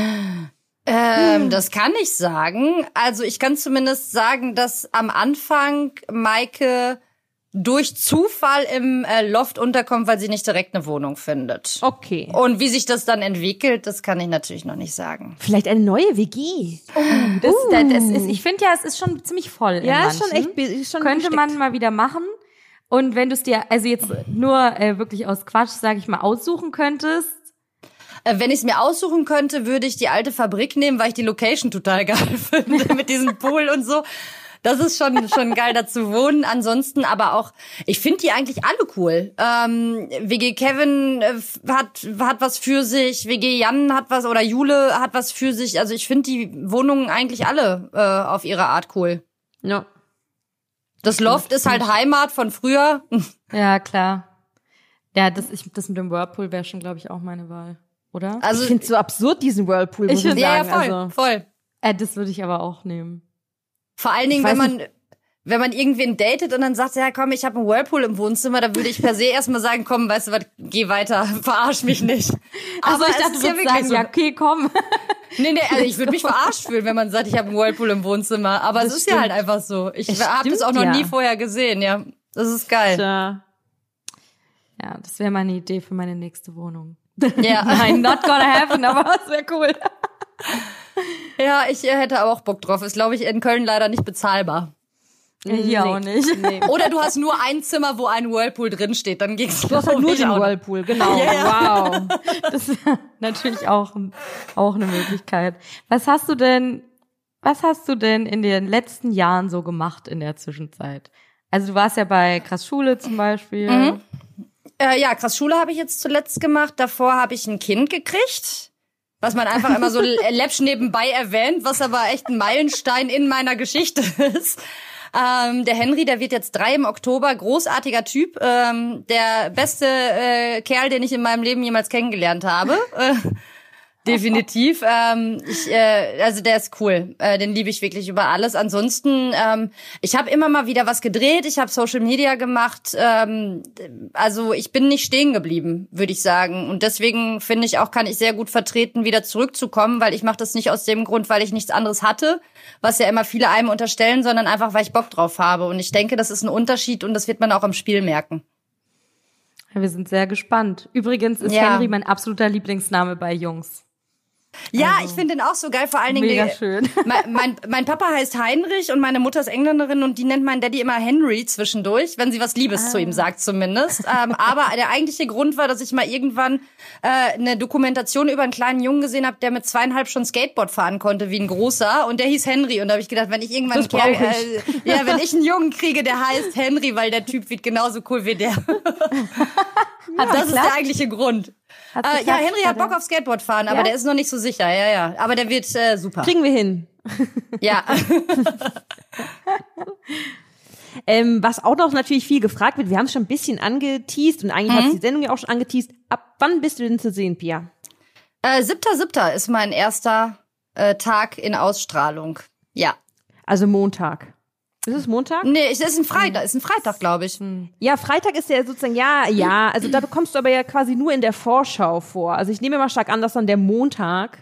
Ähm, das kann ich sagen. Also ich kann zumindest sagen, dass am Anfang Maike durch Zufall im äh, Loft unterkommt, weil sie nicht direkt eine Wohnung findet. Okay. Und wie sich das dann entwickelt, das kann ich natürlich noch nicht sagen. Vielleicht eine neue W G. Das, das, das ist, ich finde ja, es ist schon ziemlich voll in Ja, manchen. ist schon echt, ist schon Könnte gesteckt. man mal wieder machen. Und wenn du es dir, also jetzt nur äh, wirklich aus Quatsch, sage ich mal, aussuchen könntest. Äh, wenn ich es mir aussuchen könnte, würde ich die alte Fabrik nehmen, weil ich die Location total geil finde, mit diesem Pool und so. Das ist schon schon geil, da zu wohnen. Ansonsten aber auch, ich finde die eigentlich alle cool. Ähm, W G Kevin äh, hat hat was für sich, W G Jan hat was oder Jule hat was für sich. Also ich finde die Wohnungen eigentlich alle äh, auf ihre Art cool. Ja. Das Loft ist halt Heimat von früher. Ja, klar. Ja, das, ich, das mit dem Whirlpool wäre schon, glaube ich, auch meine Wahl. Oder? Also Ich finde es so absurd, diesen Whirlpool, muss Ich ich, find- ja, ja, sagen. voll, Also, voll. Äh, das würde ich aber auch nehmen. Vor allen Dingen, Ich wenn weiß man wenn man irgendwen datet und dann sagt, ja komm, ich habe einen Whirlpool im Wohnzimmer, dann würde ich per se erstmal sagen, komm, weißt du was, geh weiter, verarsch mich nicht. Also ich es dachte, ist du ja würdest wirklich sagen, so. ja, okay, komm. Nee, nee, also ich würde mich verarscht fühlen, wenn man sagt, ich habe einen Whirlpool im Wohnzimmer. Aber Das es ist stimmt. ja halt einfach so. Ich Es habe das stimmt auch noch ja. nie vorher gesehen, ja. Das ist geil. ja. Ja, das wäre meine Idee für meine nächste Wohnung. Ja, Nein, not gonna happen, aber das wäre cool. ja, ich äh, hätte auch Bock drauf. Ist, glaube ich, in Köln leider nicht bezahlbar. Hier auch nicht. Nee. Oder du hast nur ein Zimmer, wo ein Whirlpool drin steht, dann geht's Du hast halt nur den Whirlpool, genau. Wow. Das ist natürlich auch, auch eine Möglichkeit. Was hast du denn, was hast du denn in den letzten Jahren so gemacht in der Zwischenzeit? Also du warst ja bei Krass Schule zum Beispiel. Mhm. Äh, ja, krass Schule habe ich jetzt zuletzt gemacht. Davor habe ich ein Kind gekriegt, was man einfach immer so läppsch nebenbei erwähnt, was aber echt ein Meilenstein in meiner Geschichte ist. Ähm, der Henry, der wird jetzt drei im Oktober, großartiger Typ, ähm, der beste äh, Kerl, den ich in meinem Leben jemals kennengelernt habe. Äh, definitiv. Ähm, ich, äh, also der ist cool, äh, den liebe ich wirklich über alles. Ansonsten, ähm, ich habe immer mal wieder was gedreht, ich habe Social Media gemacht. Ähm, also ich bin nicht stehen geblieben, würde ich sagen. Und deswegen finde ich auch, kann ich sehr gut vertreten, wieder zurückzukommen, weil ich mache das nicht aus dem Grund, weil ich nichts anderes hatte, was ja immer viele einem unterstellen, sondern einfach, weil ich Bock drauf habe. Und ich denke, das ist ein Unterschied und das wird man auch im Spiel merken. Ja, wir sind sehr gespannt. Übrigens ist Ja. Henry mein absoluter Lieblingsname bei Jungs. Ja, ich finde den auch so geil, vor allen Dingen. Mega die, schön. Mein, mein, mein Papa heißt Heinrich und meine Mutter ist Engländerin und die nennt meinen Daddy immer Henry zwischendurch, wenn sie was Liebes Ah. zu ihm sagt zumindest. ähm, aber der eigentliche Grund war, dass ich mal irgendwann äh, eine Dokumentation über einen kleinen Jungen gesehen habe, der mit zweieinhalb schon Skateboard fahren konnte wie ein großer und der hieß Henry und da habe ich gedacht, wenn ich irgendwann Das einen Kerl, brauch äh, ja, wenn ich einen Jungen kriege, der heißt Henry, weil der Typ wird genauso cool wie der. Das ist der eigentliche Grund. Hat's Äh, ja, geklappt, Henry hat oder? Bock auf Skateboard fahren, aber Ja? der ist noch nicht so sicher. Ja, ja. Aber der wird äh, super. Kriegen wir hin. Ja. Ähm, was auch noch natürlich viel gefragt wird, wir haben es schon ein bisschen angeteased und eigentlich Mhm. hat die Sendung ja auch schon angeteased. Ab wann bist du denn zu sehen, Pia? Äh, siebter siebter ist mein erster äh, Tag in Ausstrahlung. Ja. Also Montag. Ist es Montag? Nee, es ist ein Freitag, ist ein Freitag, glaube ich. Ja, Freitag ist ja sozusagen, ja, ja, also da bekommst du aber ja quasi nur in der Vorschau vor. Also ich nehme mal stark an, dass dann der Montag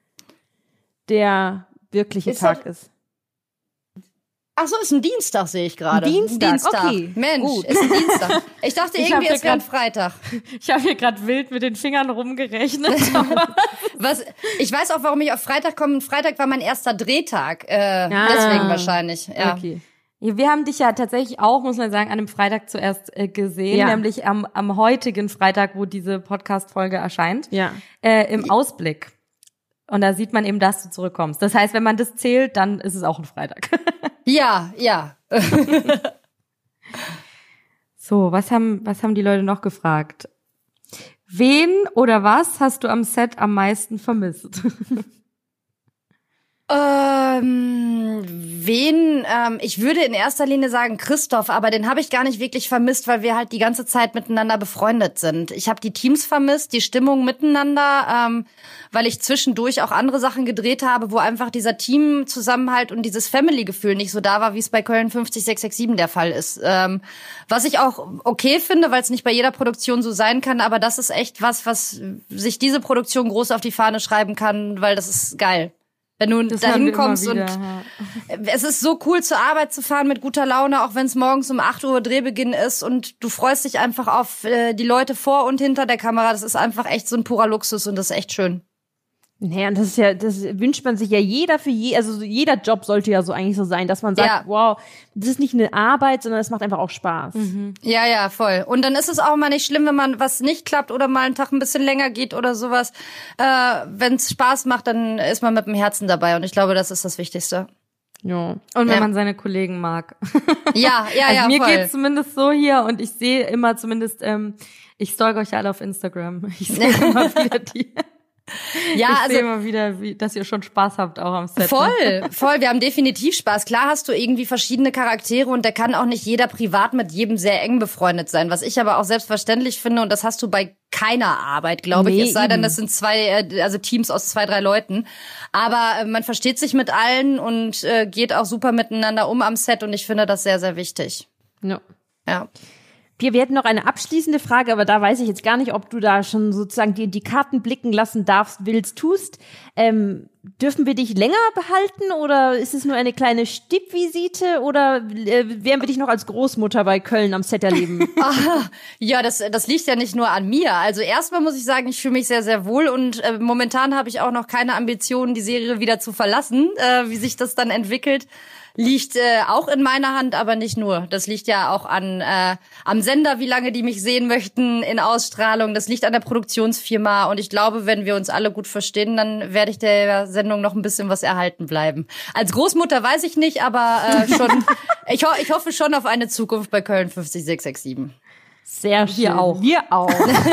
der wirkliche Ist Tag das- ist. Ach so, ist ein Dienstag, sehe ich gerade. Ein Dienstag, okay, Mensch, gut. ist ein Dienstag. Ich dachte Ich irgendwie, hab es wäre ein hier Freitag. Ich habe hier gerade wild mit den Fingern rumgerechnet. Was? Ich weiß auch, warum ich auf Freitag komme. Freitag war mein erster Drehtag. Äh, Ah. Deswegen wahrscheinlich. Ja. Okay. Wir haben dich ja tatsächlich auch, muss man sagen, an einem Freitag zuerst äh, gesehen, Ja. nämlich am, am heutigen Freitag, wo diese Podcast-Folge erscheint, Ja. äh, im Ausblick. Und da sieht man eben, dass du zurückkommst. Das heißt, wenn man das zählt, dann ist es auch ein Freitag. Ja, ja. So, was haben, was haben die Leute noch gefragt? Wen oder was hast du am Set am meisten vermisst? Ähm, wen? Ähm, ich würde in erster Linie sagen Christoph, aber den habe ich gar nicht wirklich vermisst, weil wir halt die ganze Zeit miteinander befreundet sind. Ich habe die Teams vermisst, die Stimmung miteinander, ähm, weil ich zwischendurch auch andere Sachen gedreht habe, wo einfach dieser Teamzusammenhalt und dieses Family-Gefühl nicht so da war, wie es bei Köln fünf sechs sechs sieben der Fall ist. Ähm, was ich auch okay finde, weil es nicht bei jeder Produktion so sein kann, aber das ist echt was, was sich diese Produktion groß auf die Fahne schreiben kann, weil das ist geil. Wenn du Das da hören wir hinkommst immer und wieder, ja. es ist so cool, zur Arbeit zu fahren mit guter Laune, auch wenn es morgens um acht Uhr Drehbeginn ist und du freust dich einfach auf äh, die Leute vor und hinter der Kamera. Das ist einfach echt so ein purer Luxus und das ist echt schön. Naja, und das ist ja, das wünscht man sich ja jeder für je, also jeder Job sollte ja so eigentlich so sein, dass man sagt, Ja. wow, das ist nicht eine Arbeit, sondern es macht einfach auch Spaß. Ja, ja, voll. Und dann ist es auch mal nicht schlimm, wenn man was nicht klappt oder mal einen Tag ein bisschen länger geht oder sowas. Äh, wenn es Spaß macht, dann ist man mit dem Herzen dabei und ich glaube, das ist das Wichtigste. Ja. Und wenn Ja. man seine Kollegen mag. Ja, ja, also ja, mir voll. geht's zumindest so hier und ich sehe immer zumindest, ähm, ich stalke euch ja alle auf Instagram. Ich sehe immer wieder die. Ja, ich also sehe immer wieder, wie, dass ihr schon Spaß habt auch am Set. Voll, Ne? voll. Wir haben definitiv Spaß. Klar hast du irgendwie verschiedene Charaktere und da kann auch nicht jeder privat mit jedem sehr eng befreundet sein. Was ich aber auch selbstverständlich finde und das hast du bei keiner Arbeit, glaube ich. Nee, Es sei denn, eben. das sind zwei, äh, also Teams aus zwei, drei Leuten. Aber äh, man versteht sich mit allen und äh, geht auch super miteinander um am Set und ich finde das sehr, sehr wichtig. Ja. Ja. Wir, wir hätten noch eine abschließende Frage, aber da weiß ich jetzt gar nicht, ob du da schon sozusagen die, die Karten blicken lassen darfst, willst, tust. Ähm, dürfen wir dich länger behalten oder ist es nur eine kleine Stippvisite oder äh, werden wir dich noch als Großmutter bei Köln am Set erleben? Ja, das, das liegt ja nicht nur an mir. Also erstmal muss ich sagen, ich fühle mich sehr, sehr wohl und äh, momentan habe ich auch noch keine Ambitionen, die Serie wieder zu verlassen. Äh, wie sich das dann entwickelt, liegt äh, auch in meiner Hand, aber nicht nur. Das liegt ja auch an äh, am Sender, wie lange die mich sehen möchten in Ausstrahlung. Das liegt an der Produktionsfirma und ich glaube, wenn wir uns alle gut verstehen, dann werde ich der Sendung noch ein bisschen was erhalten bleiben. Als Großmutter weiß ich nicht, aber äh, schon. ich, ho- ich hoffe schon auf eine Zukunft bei Köln fünf sechs sechs sieben. Sehr schön. Wir auch. Wir auch.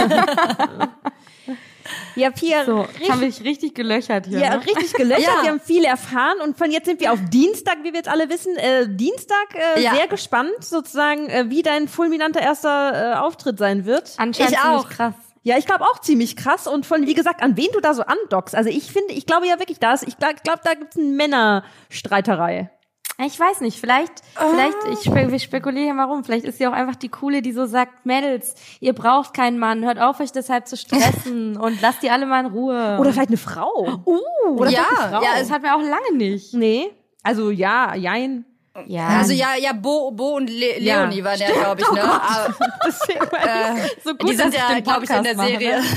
Ja, Pia, So, richtig, haben wir dich richtig gelöchert hier. ja, ne? richtig gelöchert. Ja. Wir haben viel erfahren und von jetzt sind wir auf Dienstag, wie wir jetzt alle wissen. Äh, Dienstag, äh, Ja. sehr gespannt sozusagen, äh, wie dein fulminanter erster äh, Auftritt sein wird. Anscheinend Ich ziemlich auch. krass. Ja, ich glaube auch ziemlich krass und von, wie gesagt, an wen du da so andockst. Also ich finde, ich glaube ja wirklich, da ist, ich glaube, glaub, da gibt's eine Männerstreiterei. Ich weiß nicht, vielleicht, vielleicht, ich spe wir spekulieren mal rum, vielleicht ist sie auch einfach die Coole, die so sagt, Mädels, ihr braucht keinen Mann, hört auf, euch deshalb zu stressen und lasst die alle mal in Ruhe. Oder vielleicht eine Frau. Uh, oder Ja, vielleicht eine Frau. ja, das hatten wir auch lange nicht. Nee, also ja, jein. Ja, Also ja, ja, Bo, Bo und Le Ja, Leonie waren ja, glaube ich, ne? Aber, äh, so gut, die sind dass ich ja, den glaube ich, in der Podcast mache, Serie. ne?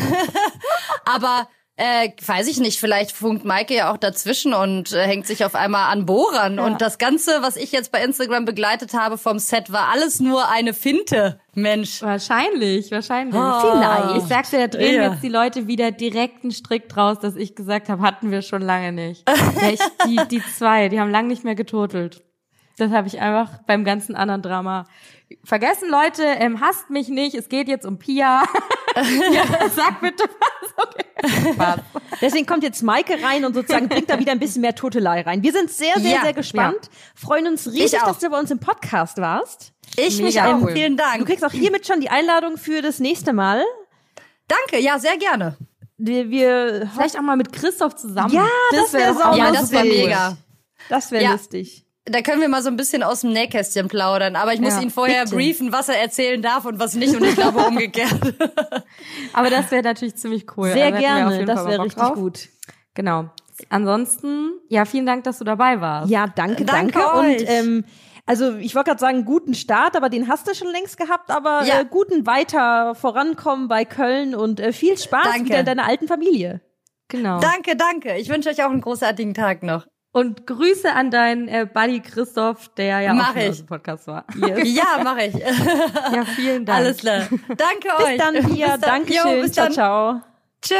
Aber äh, weiß ich nicht, vielleicht funkt Maike ja auch dazwischen und äh, hängt sich auf einmal an Bohrern. Und das Ganze, was ich jetzt bei Instagram begleitet habe vom Set, war alles nur eine Finte, Mensch. Wahrscheinlich, wahrscheinlich. Vielleicht. Ich sagte, da drehen Ja. jetzt die Leute wieder direkt einen Strick draus, dass ich gesagt habe, hatten wir schon lange nicht. Ja, ich, die, die zwei, die haben lange nicht mehr getotelt. Das habe ich einfach beim ganzen anderen Drama vergessen. Leute, ähm, hasst mich nicht, es geht jetzt um Pia. Ja, sag bitte was. Okay. Spaß. Deswegen kommt jetzt Maike rein und sozusagen bringt da wieder ein bisschen mehr Totelei rein. Wir sind sehr, sehr, Ja, sehr gespannt. Freuen uns riesig, Ich auch. dass du bei uns im Podcast warst. Ich mich Mega auch. cool. Vielen Du Dank. kriegst auch hiermit schon die Einladung für das nächste Mal. Danke, ja, sehr gerne. Wir, wir Vielleicht auch mal mit Christoph zusammen. Ja, das wär doch sau auch Ja, mal das super wäre cool. mega. das wäre Ja. lustig. Da können wir mal so ein bisschen aus dem Nähkästchen plaudern. Aber ich muss Ja, ihn vorher bitte. briefen, was er erzählen darf und was nicht. Und ich glaube umgekehrt. Aber das wäre natürlich ziemlich cool. Sehr Also hätten wir auf gerne, jeden das Fall mal wäre Bock richtig drauf. gut. Genau. Ansonsten, ja, vielen Dank, dass du dabei warst. Ja, danke, danke. Danke Und euch. ähm, also ich wollte gerade sagen, guten Start, aber den hast du schon längst gehabt, aber Ja. äh, guten weiter vorankommen bei Köln und äh, viel Spaß Danke. wieder in deiner alten Familie. Genau. Danke, danke. Ich wünsche euch auch einen großartigen Tag noch. Und Grüße an deinen äh, Buddy Christoph, der ja Mach auch schon ich. aus dem Podcast war. Yes. Ja, mache ich. Ja, vielen Dank. Alles klar. Danke Bis euch. dann hier. Dankeschön. Jo, bis ciao, dann. ciao. Tschö.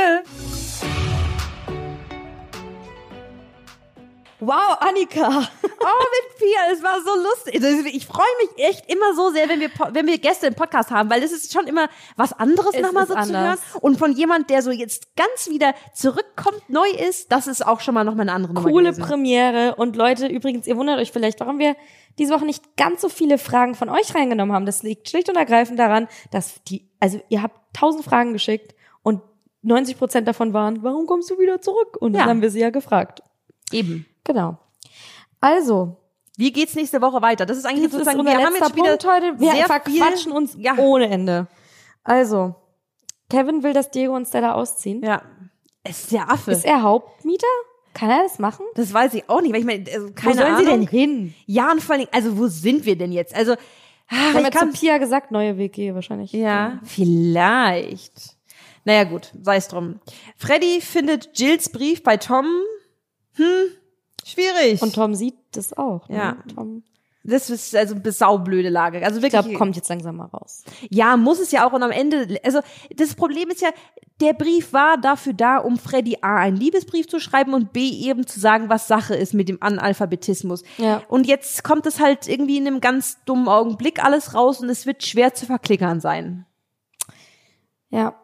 Wow, Annika. Oh, mit Pia, es war so lustig. Ich freue mich echt immer so sehr, wenn wir wenn wir Gäste im Podcast haben, weil es ist schon immer was anderes Es nochmal ist so zu hören. anders. Und von jemand, der so jetzt ganz wieder zurückkommt, neu ist, das ist auch schon mal nochmal eine andere Nummer Coole gewesen. Premiere. Und Leute, übrigens, ihr wundert euch vielleicht, warum wir diese Woche nicht ganz so viele Fragen von euch reingenommen haben. Das liegt schlicht und ergreifend daran, dass die, also ihr habt tausend Fragen geschickt und neunzig Prozent davon waren, warum kommst du wieder zurück? Und Ja. dann haben wir sie ja gefragt. Eben. Genau. Also, Wie geht's nächste Woche weiter? Das ist eigentlich das ist sozusagen, unser wir haben letzter jetzt wieder Punkt heute. Wir sehr verquatschen viel, uns ja. ohne Ende. Also, Kevin will, dass Diego und Stella ausziehen. Ja. Es ist der Affe. Ist er Hauptmieter? Kann er das machen? Das weiß ich auch nicht, weil ich meine, also keine Wo sollen Ahnung. sie denn hin? Ja, und vor allen Dingen, also wo sind wir denn jetzt? Also, ach, Haben wir ich kann, zu Pia gesagt, neue W G wahrscheinlich. ja, vielleicht. Naja, gut, sei es drum. Freddy findet Jills Brief bei Tom, hm, schwierig. Und Tom sieht das auch. Ne? Ja. Tom, Das ist also eine saublöde Lage. Also ich wirklich. glaube, kommt jetzt langsam mal raus. Ja, muss es ja auch. Und am Ende, also das Problem ist ja, der Brief war dafür da, um Freddy A. einen Liebesbrief zu schreiben und B. eben zu sagen, was Sache ist mit dem Analphabetismus. Ja. Und jetzt kommt es halt irgendwie in einem ganz dummen Augenblick alles raus und es wird schwer zu verklickern sein. Ja,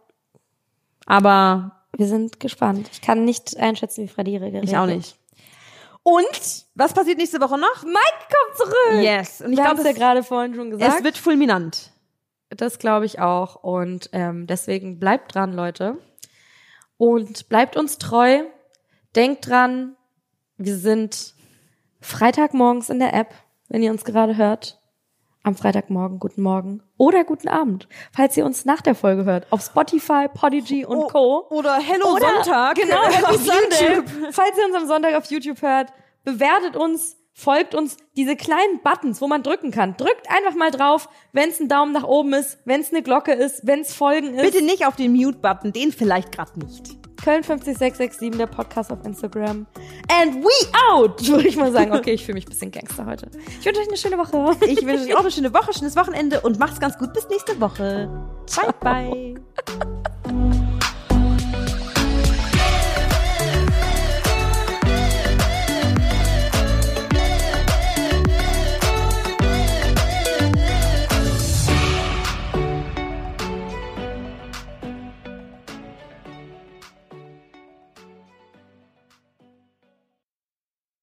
Aber wir sind gespannt. Ich kann nicht einschätzen, wie Freddy reagiert. ich auch nicht. Und was passiert nächste Woche noch? Mike kommt zurück. Yes. Und ich Wir haben glaube, es ja es, gerade vorhin schon gesagt. es wird fulminant. Das glaube ich auch. Und ähm, deswegen bleibt dran, Leute. Und bleibt uns treu. Denkt dran, wir sind Freitagmorgens in der App, wenn ihr uns gerade hört. Am Freitagmorgen, guten Morgen oder guten Abend, falls ihr uns nach der Folge hört. Auf Spotify, Podigy und Oh, Co. Oder Hello Oder, Sonntag. Genau, Happy auf Sunday. YouTube. Falls ihr uns am Sonntag auf YouTube hört, bewertet uns, folgt uns, diese kleinen Buttons, wo man drücken kann. Drückt einfach mal drauf, wenn es ein Daumen nach oben ist, wenn es eine Glocke ist, wenn es Folgen ist. Bitte nicht auf den Mute-Button, den vielleicht gerade nicht. Köln fünf sechs sechs sieben, der Podcast auf Instagram. And we out, würde ich mal sagen. Okay, ich fühle mich ein bisschen Gangster heute. Ich wünsche euch eine schöne Woche. Ich wünsche euch auch eine schöne Woche, schönes Wochenende und macht's ganz gut. Bis nächste Woche. Bye, bye.